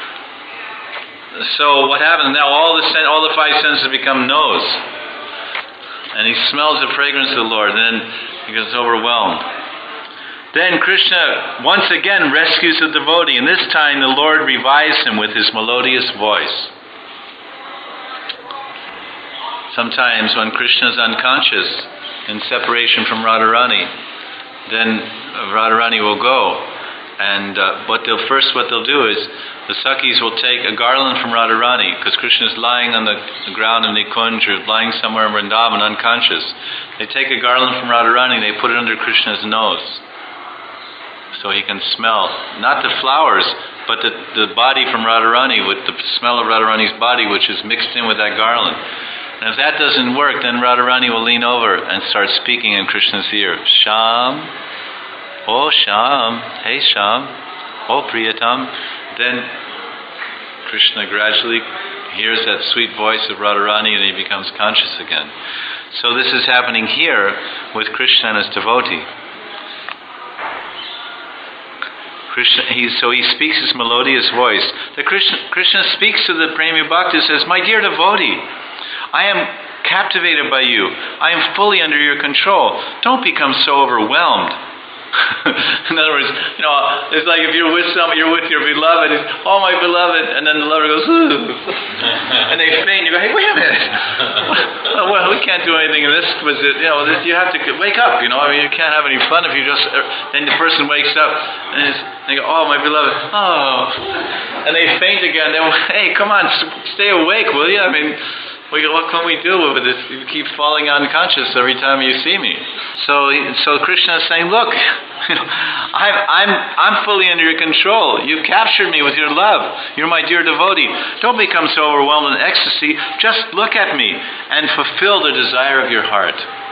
So what happens now? All the sen- all the five senses become nose, and he smells the fragrance of the Lord, and then he gets overwhelmed. Then Krishna once again rescues the devotee, and this time the Lord revives him with his melodious voice. Sometimes when Krishna is unconscious in separation from Radharani, then Radharani will go, and uh, what they'll first what they'll do is the Sakhis will take a garland from Radharani, because Krishna is lying on the, the ground in Nikunj, or lying somewhere in Vrindavan unconscious. They take a garland from Radharani and they put it under Krishna's nose, so he can smell, not the flowers, but the, the body from Radharani, with the smell of Radharani's body, which is mixed in with that garland. And if that doesn't work, then Radharani will lean over and start speaking in Krishna's ear. Sham, oh Sham, hey Sham, oh Priyatam. Then Krishna gradually hears that sweet voice of Radharani and he becomes conscious again. So this is happening here with Krishna and his devotee. Krishna, he, so he speaks his melodious voice. The Krishna, Krishna speaks to the Premi Bhakta and says, my dear devotee, I am captivated by you. I am fully under your control. Don't become so overwhelmed. In other words, you know, it's like if you're with someone, you're with your beloved, it's, oh my beloved, and then the lover goes, ooh, and they faint. You go, hey, wait a minute. Well, we can't do anything in this. Was it? You know, you have to wake up. You know, I mean, you can't have any fun if you just. Then the person wakes up and they go, oh my beloved, oh, and they faint again. They go, hey, come on, stay awake, will you? I mean. We, what can we do with it? You keep falling unconscious every time you see me. So, so Krishna is saying, look, I'm, I'm, I'm fully under your control. You've captured me with your love. You're my dear devotee. Don't become so overwhelmed in ecstasy. Just look at me and fulfill the desire of your heart.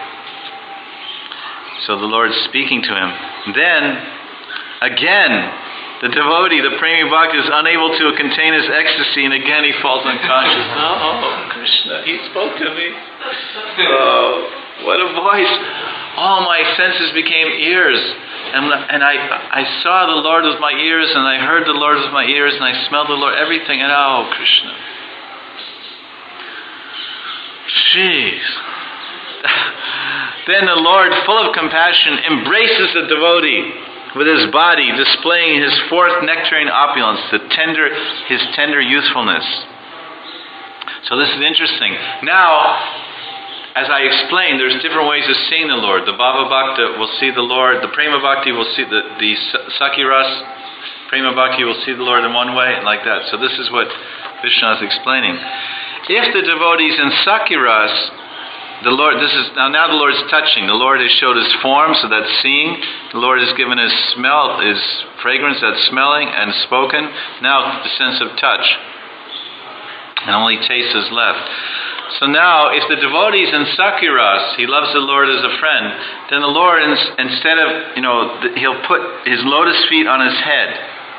So the Lord is speaking to him. Then, again, the devotee, the Premi Bhakta, is unable to contain his ecstasy, and again he falls unconscious. Oh, Krishna, he spoke to me. Oh, what a voice. All my senses became ears. And, and I, I saw the Lord with my ears, and I heard the Lord with my ears, and I smelled the Lord, everything. And oh, Krishna. Jeez. Then the Lord, full of compassion, embraces the devotee with his body, displaying his fourth nectarine opulence, the tender, his tender youthfulness. So this is interesting. Now, as I explained, there's different ways of seeing the Lord. The Bhava Bhakta will see the Lord. The Prema Bhakti will see the, the Sakhi Ras. Prema Bhakti will see the Lord in one way, and like that. So this is what Krishna is explaining. If the devotees in Sakiras, the Lord, this is now, now the Lord is touching. The Lord has showed his form, so that's seeing. The Lord has given his smell, his fragrance, that's smelling, and spoken. Now the sense of touch. And only taste is left. So now, if the devotee is in Sakiras, he loves the Lord as a friend, then the Lord, instead of, you know, he'll put his lotus feet on his head.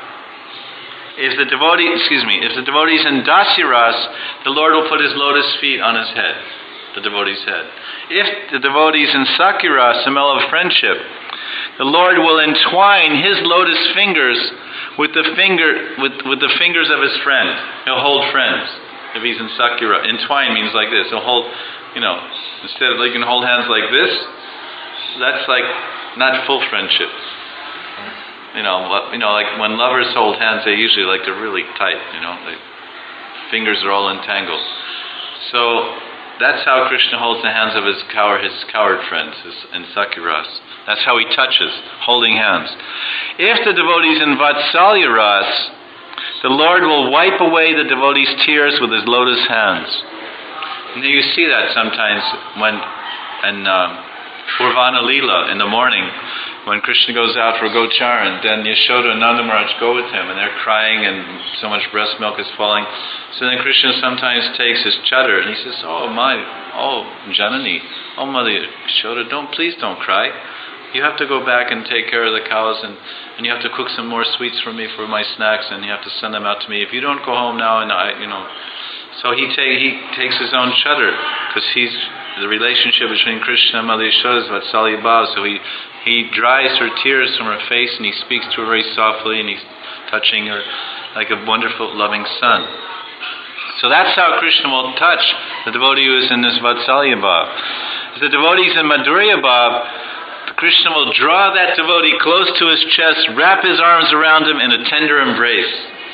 If the devotee, excuse me, if the devotee is in Dasiras, the Lord will put his lotus feet on his head, the devotee's head. If the devotee is in Sakiras, the smell of friendship, the Lord will entwine his lotus fingers with the finger with, with the fingers of his friend. He'll hold friends. If he's in Sakura, entwine means like this. He'll hold, you know, instead of like you can hold hands like this, that's like not full friendship. You know, you know, like when lovers hold hands, they usually like they're really tight. You know, like fingers are all entangled. So that's how Krishna holds the hands of his coward, his coward friends his, in Sakiras. That's how he touches, holding hands. If the devotee is in Vatsalya Ras, the Lord will wipe away the devotee's tears with his lotus hands. And you see that sometimes when in uh, Purvana Leela in the morning, when Krishna goes out for Gocharan, then Yashoda and Nanda Maharaj go with him, and they're crying, and so much breast milk is falling. So then Krishna sometimes takes his chadar, and he says, "Oh my, oh Janani, oh Mother Yashoda, don't please don't cry. You have to go back and take care of the cows, and, and you have to cook some more sweets for me for my snacks, and you have to send them out to me. If you don't go home now, and I, you know." So he ta- he takes his own chadar, because he's the relationship between Krishna and Mother Yashoda is Vatsalya Bhav. So he he dries her tears from her face, and he speaks to her very softly, and he's touching her like a wonderful, loving son. So that's how Krishna will touch the devotee who is in this Vatsalya Bhav. If the devotee is in Madhurya Bhav, Krishna will draw that devotee close to his chest, wrap his arms around him in a tender embrace.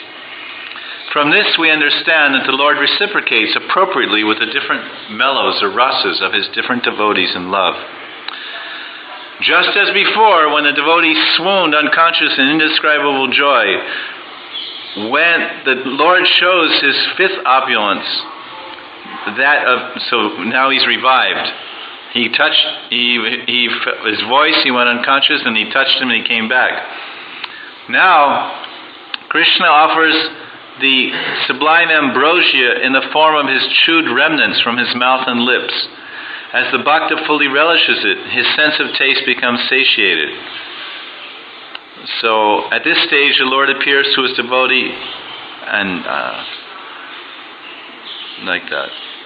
From this we understand that the Lord reciprocates appropriately with the different mellows or rasas of his different devotees in love. Just as before, when the devotee swooned unconscious in indescribable joy, when the Lord shows his fifth opulence, that of, so now he's revived. He touched, he, he, his voice, he went unconscious, and he touched him and he came back. Now, Krishna offers the sublime ambrosia in the form of his chewed remnants from his mouth and lips. As the bhakta fully relishes it, his sense of taste becomes satiated. So, at this stage, the Lord appears to his devotee and uh, like that.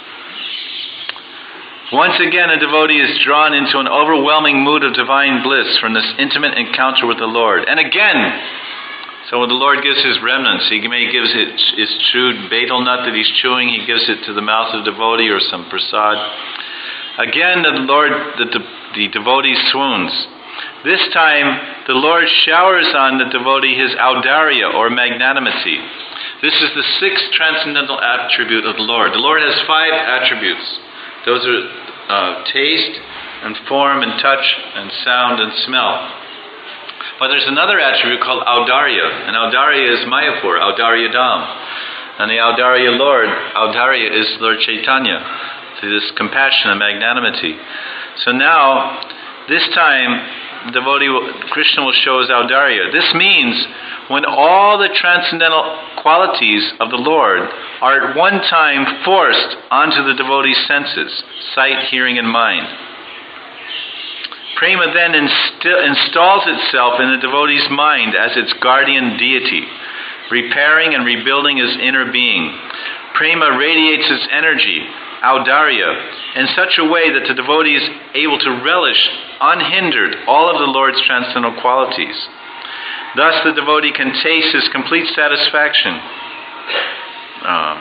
Once again, a devotee is drawn into an overwhelming mood of divine bliss from this intimate encounter with the Lord. And again, so when the Lord gives his remnants, he may give his, his chewed betel nut that he's chewing, he gives it to the mouth of the devotee or some prasad. Again, the Lord, the, the, the devotee swoons. This time, the Lord showers on the devotee his audarya or magnanimity. This is the sixth transcendental attribute of the Lord. The Lord has five attributes. Those are uh, taste and form and touch and sound and smell. But there's another attribute called audarya. And audarya is Mayapur, audarya Dham. And the audarya Lord, audarya is Lord Chaitanya. To this compassion and magnanimity. So now, this time, the devotee, will, Krishna will show his audarya. This means when all the transcendental qualities of the Lord are at one time forced onto the devotee's senses, sight, hearing, and mind. Prema then inst- installs itself in the devotee's mind as its guardian deity, repairing and rebuilding his inner being. Prema radiates its energy, audarya, in such a way that the devotee is able to relish unhindered all of the Lord's transcendental qualities. Thus the devotee can taste his complete satisfaction. Um,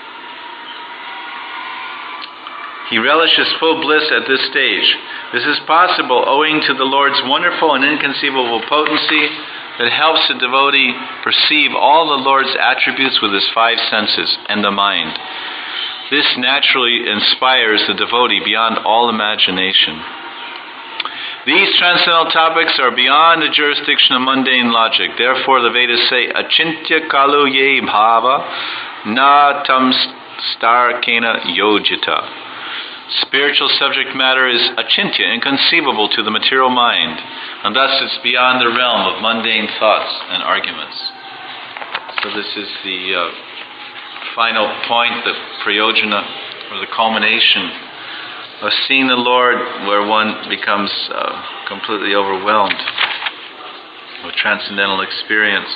he relishes full bliss at this stage. This is possible owing to the Lord's wonderful and inconceivable potency that helps the devotee perceive all the Lord's attributes with his five senses and the mind. This naturally inspires the devotee beyond all imagination. These transcendental topics are beyond the jurisdiction of mundane logic. Therefore, the Vedas say, "Achintya kalu ye bhava na tam star kena yojita. Spiritual subject matter is achintya, inconceivable to the material mind, and thus it's beyond the realm of mundane thoughts and arguments. So this is the uh, final point, the prayojana, or the culmination of seeing the Lord, where one becomes uh, completely overwhelmed with transcendental experience.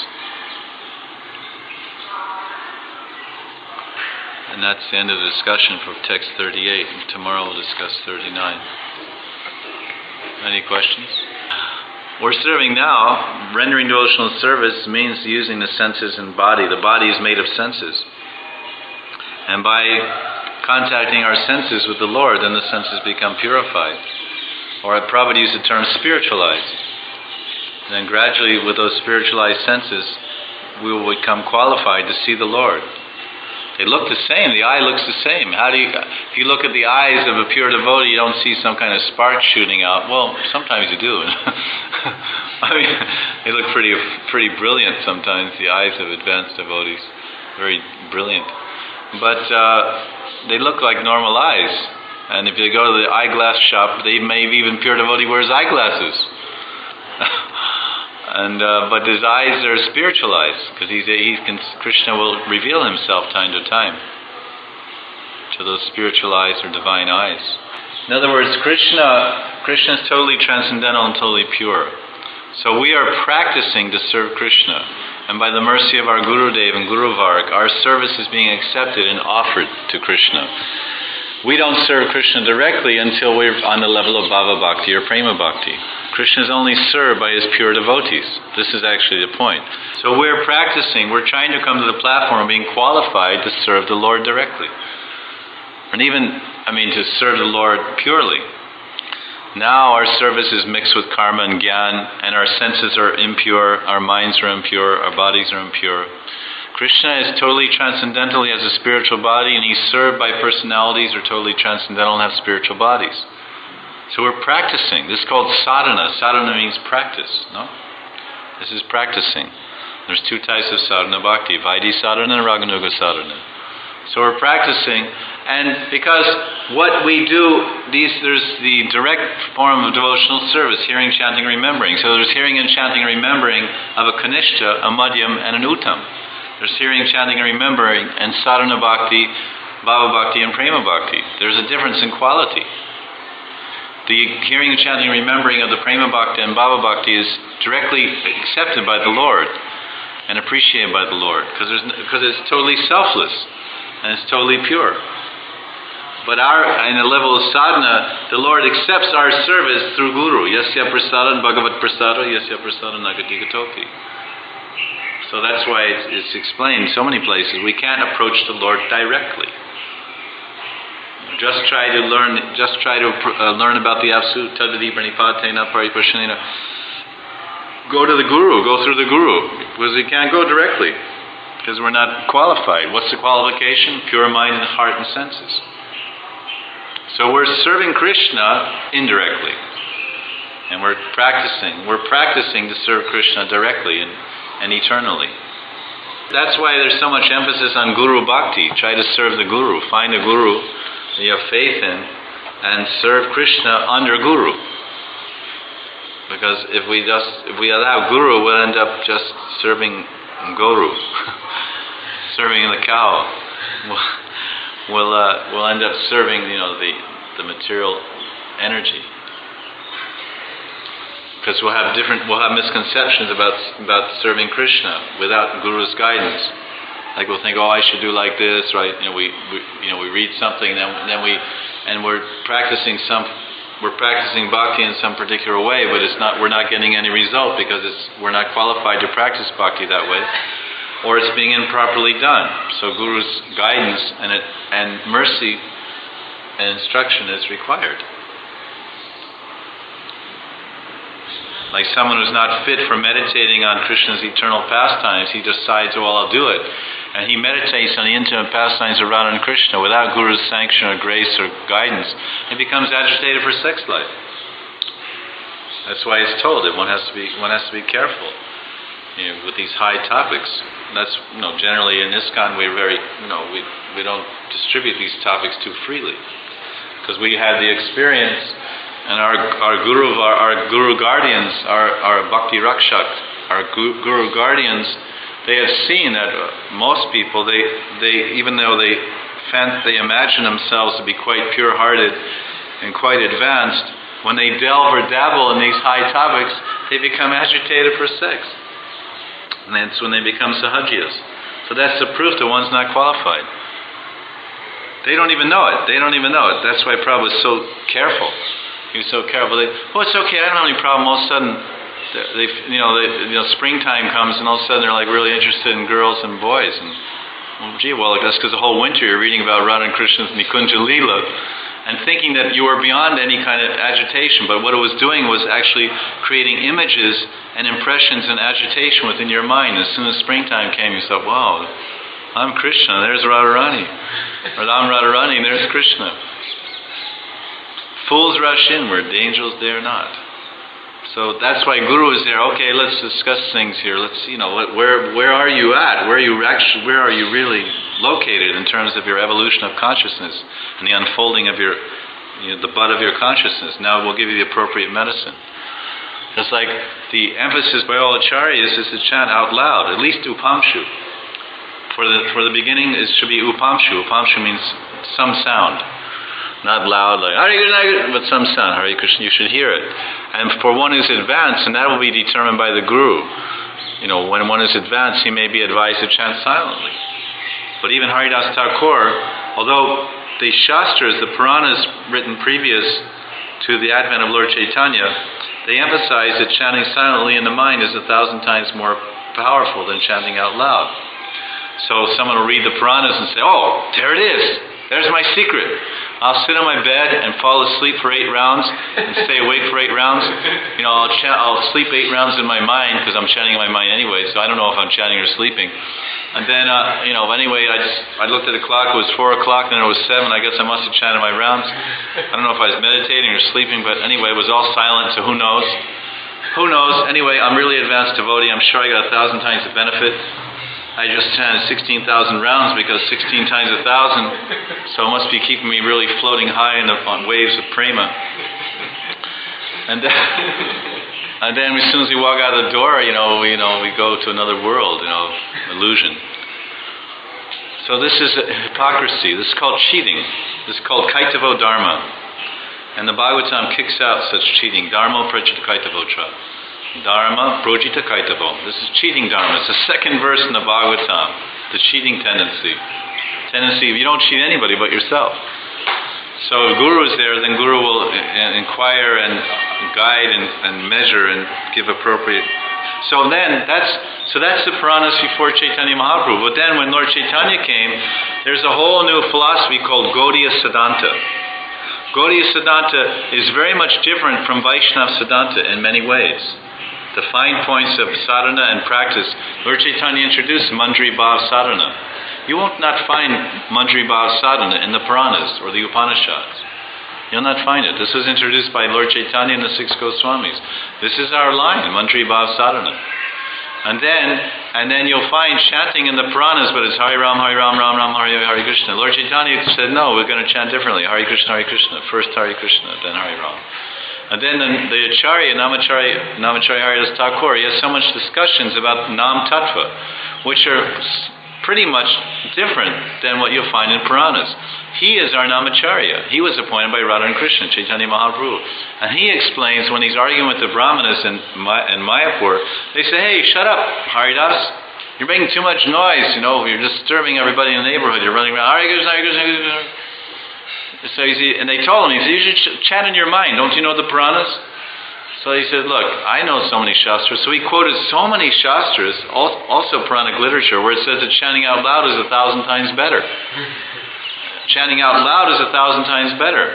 And that's the end of the discussion for text thirty-eight. And tomorrow we'll discuss thirty-nine. Any questions? We're serving now. Rendering devotional service means using the senses and body. The body is made of senses. And by contacting our senses with the Lord, then the senses become purified. Or Prabhupada used the term spiritualized. And then gradually, with those spiritualized senses, we will become qualified to see the Lord. They look the same. The eye looks the same. How do you, if you look at the eyes of a pure devotee, you don't see some kind of spark shooting out. Well, sometimes you do. I mean, they look pretty, pretty brilliant sometimes. The eyes of advanced devotees, very brilliant. But uh, they look like normal eyes. And if you go to the eyeglass shop, they may even pure devotee wears eyeglasses. And uh, but his eyes are spiritualized, because he's, he can, Krishna will reveal himself time to time to those spiritualized or divine eyes. In other words, Krishna, Krishna is totally transcendental and totally pure. So we are practicing to serve Krishna, and by the mercy of our Gurudev and Guru Varg, our service is being accepted and offered to Krishna. We don't serve Krishna directly until we're on the level of Bhava Bhakti or Prema Bhakti. Krishna is only served by his pure devotees. This is actually the point. So we're practicing, we're trying to come to the platform of being qualified to serve the Lord directly. And even, I mean, to serve the Lord purely. Now our service is mixed with karma and gyan, and our senses are impure, our minds are impure, our bodies are impure. Krishna is totally transcendental, he has a spiritual body, and he's served by personalities who are totally transcendental and have spiritual bodies. So we're practicing. This is called sadhana. Sadhana means practice, no? This is practicing. There's two types of sadhana bhakti, Vaidhi sadhana and Raganuga sadhana. So we're practicing, and because what we do, these there's the direct form of devotional service, hearing, chanting, remembering. So there's hearing and chanting and remembering of a kanishta, a madhyam, and an uttam. There's hearing, chanting, and remembering, and sadhana bhakti, bhava bhakti, and prema bhakti. There's a difference in quality. The hearing, chanting, and remembering of the prema bhakti and bhava bhakti is directly accepted by the Lord and appreciated by the Lord, because because it's totally selfless and it's totally pure. But our, in the level of sadhana, the Lord accepts our service through Guru. Yasya prasadam bhagavat prasada, yasya prasadam nagadigatopi. So that's why it's, it's explained in so many places. We can't approach the Lord directly. Just try to learn. Just try to uh, learn about the Absolute. Tadadi pranipatena paripashanena. Go to the Guru. Go through the Guru, because we can't go directly, because we're not qualified. What's the qualification? Pure mind and heart and senses. So we're serving Krishna indirectly, and we're practicing. We're practicing to serve Krishna directly and, and eternally. That's why there's so much emphasis on Guru Bhakti. Try to serve the Guru. Find a Guru that you have faith in, and serve Krishna under Guru. Because if we just if we allow Guru, we'll end up just serving Guru, serving the cow. We'll uh, we'll end up serving, you know, the the material energy. Because we'll have different we'll have misconceptions about about serving Krishna without Guru's guidance. Like we'll think, oh, I should do like this, right? You know, we, we you know we read something, and then and then we and we're practicing some we're practicing bhakti in some particular way, but it's not we're not getting any result because it's we're not qualified to practice bhakti that way, or it's being improperly done. So Guru's guidance and it and mercy and instruction is required. Like someone who's not fit for meditating on Krishna's eternal pastimes, he decides, well, I'll do it. And he meditates on the intimate pastimes of Radha and Krishna without Guru's sanction or grace or guidance. He becomes agitated for sex life. That's why it's told that one has to be one has to be careful. you know, with these high topics. That's, you know, generally in ISKCON we're very, you know, we we don't distribute these topics too freely, because we had the experience, and our our guru, our, our guru guardians, our our Bhakti Rakshak, our gu, guru guardians, they have seen that most people, they they even though they fan, they imagine themselves to be quite pure-hearted and quite advanced, when they delve or dabble in these high topics, they become agitated for sex. And that's when they become sahajiyas. So that's the proof that one's not qualified. They don't even know it. They don't even know it. That's why Prabhupada was so careful. He was so careful. They, oh, it's okay, I don't have any problem. All of a sudden, they, you know, they, you know, springtime comes, and all of a sudden they're like really interested in girls and boys. And well, gee, well, that's because the whole winter you're reading about Radha and Krishna's Nikunja Leela, and thinking that you were beyond any kind of agitation. But what it was doing was actually creating images and impressions and agitation within your mind. As soon as springtime came, you thought, wow, I'm Krishna, there's Radharani. Or I'm Radharani, there's Krishna. Fools rush inward, the angels dare not. So that's why Guru is there. Okay, let's discuss things here. Let's, you know, where where are you at? Where are you actually? Where are you really located in terms of your evolution of consciousness and the unfolding of your, you know, the bud of your consciousness? Now we'll give you the appropriate medicine. It's like the emphasis by all acharyas is to chant out loud, at least upamshu. For the for the beginning, it should be upamshu. Upamshu means some sound. Not loud, like Hare Krishna, but some sound. Hare Krishna, you should hear it. And for one who's advanced, and that will be determined by the Guru. You know, when one is advanced, he may be advised to chant silently. But even Haridas Thakur, although the Shastras, the Puranas written previous to the advent of Lord Chaitanya, they emphasize that chanting silently in the mind is a thousand times more powerful than chanting out loud. So someone will read the Puranas and say, oh, there it is. There's my secret. I'll sit on my bed and fall asleep for eight rounds and stay awake for eight rounds. You know, I'll, chant, I'll sleep eight rounds in my mind because I'm chanting in my mind anyway, so I don't know if I'm chanting or sleeping. And then, uh, you know, anyway, I just I looked at the clock, it was four o'clock, then it was seven, I guess I must have chanted my rounds. I don't know if I was meditating or sleeping, but anyway, it was all silent, so who knows? Who knows? Anyway, I'm really advanced devotee, I'm sure I got a thousand times the benefit. I just chanted sixteen thousand rounds because sixteen times a thousand, so it must be keeping me really floating high in the, on waves of prema. And then, and then as soon as we walk out of the door, you know, we, you know, we go to another world, you know, illusion. So this is hypocrisy. This is called cheating. This is called kaitavo dharma. And the Bhagavatam kicks out such cheating. Dharma prajita kaitavotra. Dharma projita kaitavo. This is cheating dharma. It's the second verse in the Bhagavatam. The cheating tendency. Tendency, you don't cheat anybody but yourself. So if Guru is there, then Guru will inquire and guide and, and measure and give appropriate. So then, that's so that's the Puranas before Chaitanya Mahaprabhu. But then when Lord Chaitanya came, there's a whole new philosophy called Gaudiya Siddhanta. Gaudiya Siddhanta is very much different from Vaishnava Siddhanta in many ways. The fine points of sadhana and practice. Lord Chaitanya introduced Mandri Bhav sadhana. You won't not find Mandri Bhav sadhana in the Puranas or the Upanishads. You'll not find it. This was introduced by Lord Chaitanya and the six Goswamis. This is our line, Mandri Bhav sadhana. And then, and then you'll find chanting in the Puranas, but it's Hari Ram, Hari Ram, Ram Ram, Hari Hari Krishna. Lord Chaitanya said, no, we're going to chant differently. Hari Krishna, Hari Krishna. First Hari Krishna, then Hari Ram. And then the, the Acharya, Namacharya, Namacharya Haridas Thakur, he has so much discussions about Nam Tattva, which are pretty much different than what you'll find in Puranas. He is our Namacharya. He was appointed by Radha and Krishna, Chaitanya Mahaprabhu. And he explains, when he's arguing with the Brahmanas in, in Mayapur, they say, hey, shut up, Haridas. You're making too much noise, you know, you're disturbing everybody in the neighborhood. You're running around, Hare Krishna, Hare Krishna, Hare Krishna. So he said, and they told him, he said, you should chant in your mind. Don't you know the Puranas? So he said, look, I know so many Shastras. So he quoted so many Shastras, also Puranic literature, where it says that chanting out loud is a thousand times better. Chanting out loud is a thousand times better.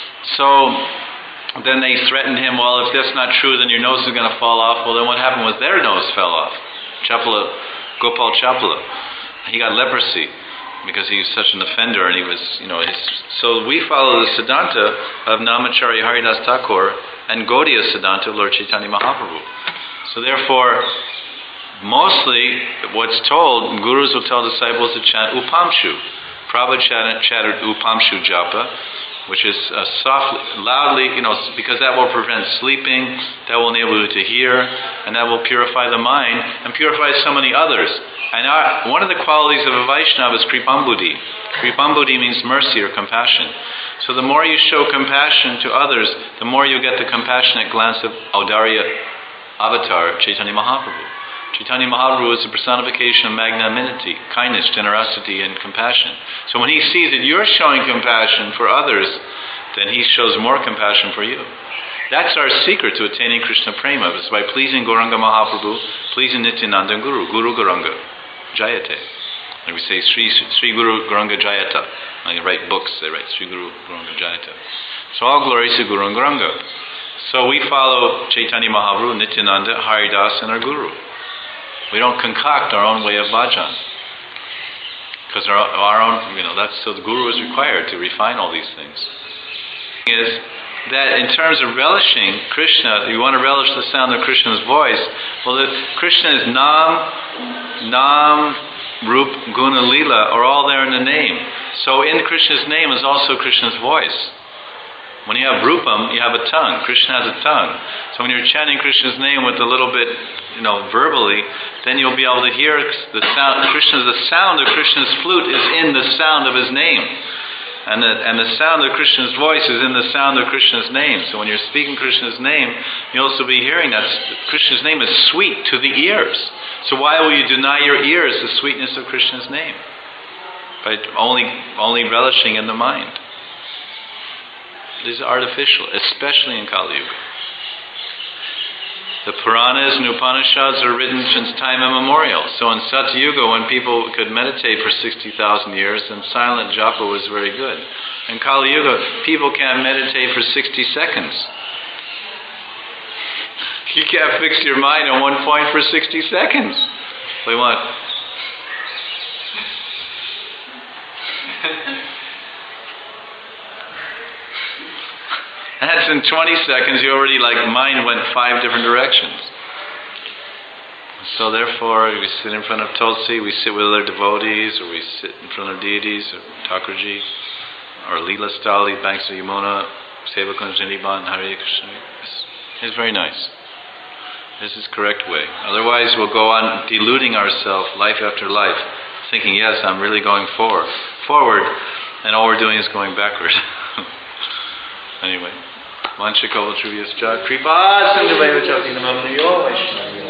So then they threatened him, well, if that's not true, then your nose is going to fall off. Well, then what happened was their nose fell off. Chapala, Gopal Chapala. He got leprosy because he was such an offender, and he was, you know, his, so we follow the Siddhanta of Namacharya Haridas Thakur and Gaudiya Siddhanta of Lord Chaitanya Mahaprabhu. So therefore, Mostly, what's told, gurus will tell disciples to chant Upamshu. Prabhupada chatted, chattered Upamshu japa, which is uh, softly, loudly, you know, because that will prevent sleeping, that will enable you to hear, and that will purify the mind, and purify so many others. And our, one of the qualities of a Vaishnava is Kripambuddhi. Kripambuddhi means mercy or compassion. So the more you show compassion to others, the more you get the compassionate glance of Audarya avatar, Chaitanya Mahaprabhu. Chaitanya Mahaprabhu is the personification of magnanimity, kindness, generosity, and compassion. So when he sees that you're showing compassion for others, then he shows more compassion for you. That's our secret to attaining Krishna Prema. It's by pleasing Gauranga Mahaprabhu, pleasing Nityananda and Guru, Guru Gauranga Jayate. And we say Sri, Sri Guru Gauranga Jayata. When they write books, they write Sri Guru Gauranga Jayata. So all glories to Guru and Gauranga. So we follow Chaitanya Mahaprabhu, Nityananda, Haridas, and our Guru. We don't concoct our own way of bhajan. Because our, our own, you know, that's, so the Guru is required to refine all these things. Is that in terms of relishing Krishna, you want to relish the sound of Krishna's voice. Well, the, Krishna is Nam, Nam, Rup, Guna, Lila are all there in the name. So in Krishna's name is also Krishna's voice. When you have Rupam, you have a tongue. Krishna has a tongue. So when you're chanting Krishna's name with a little bit, you know, verbally, then you'll be able to hear the sound. Krishna's, the sound of Krishna's flute is in the sound of his name. And the, and the sound of Krishna's voice is in the sound of Krishna's name. So when you're speaking Krishna's name, you'll also be hearing that Krishna's name is sweet to the ears. So why will you deny your ears the sweetness of Krishna's name? By only, only relishing in the mind. This is artificial, especially in Kali Yuga. The Puranas and Upanishads are written since time immemorial. So in Satya Yuga, when people could meditate for sixty thousand years, then silent japa was very good. In Kali Yuga, people can't meditate for sixty seconds. You can't fix your mind on one point for sixty seconds. We want... That's in twenty seconds, you already, like, mind went five different directions. So therefore, we sit in front of Tulsi, we sit with other devotees, or we sit in front of deities, or Thakurji, or Leela Stali, banks of Yamuna, Sevakun Jiniban, Hare Krishna. It's, it's very nice. This is the correct way. Otherwise, we'll go on deluding ourselves life after life, thinking, yes, I'm really going forward, forward, and all we're doing is going backward. Anyway. Vancha Kavatruviyascha Kripa Sindhu Vaivachati Namamuyo Vaishnava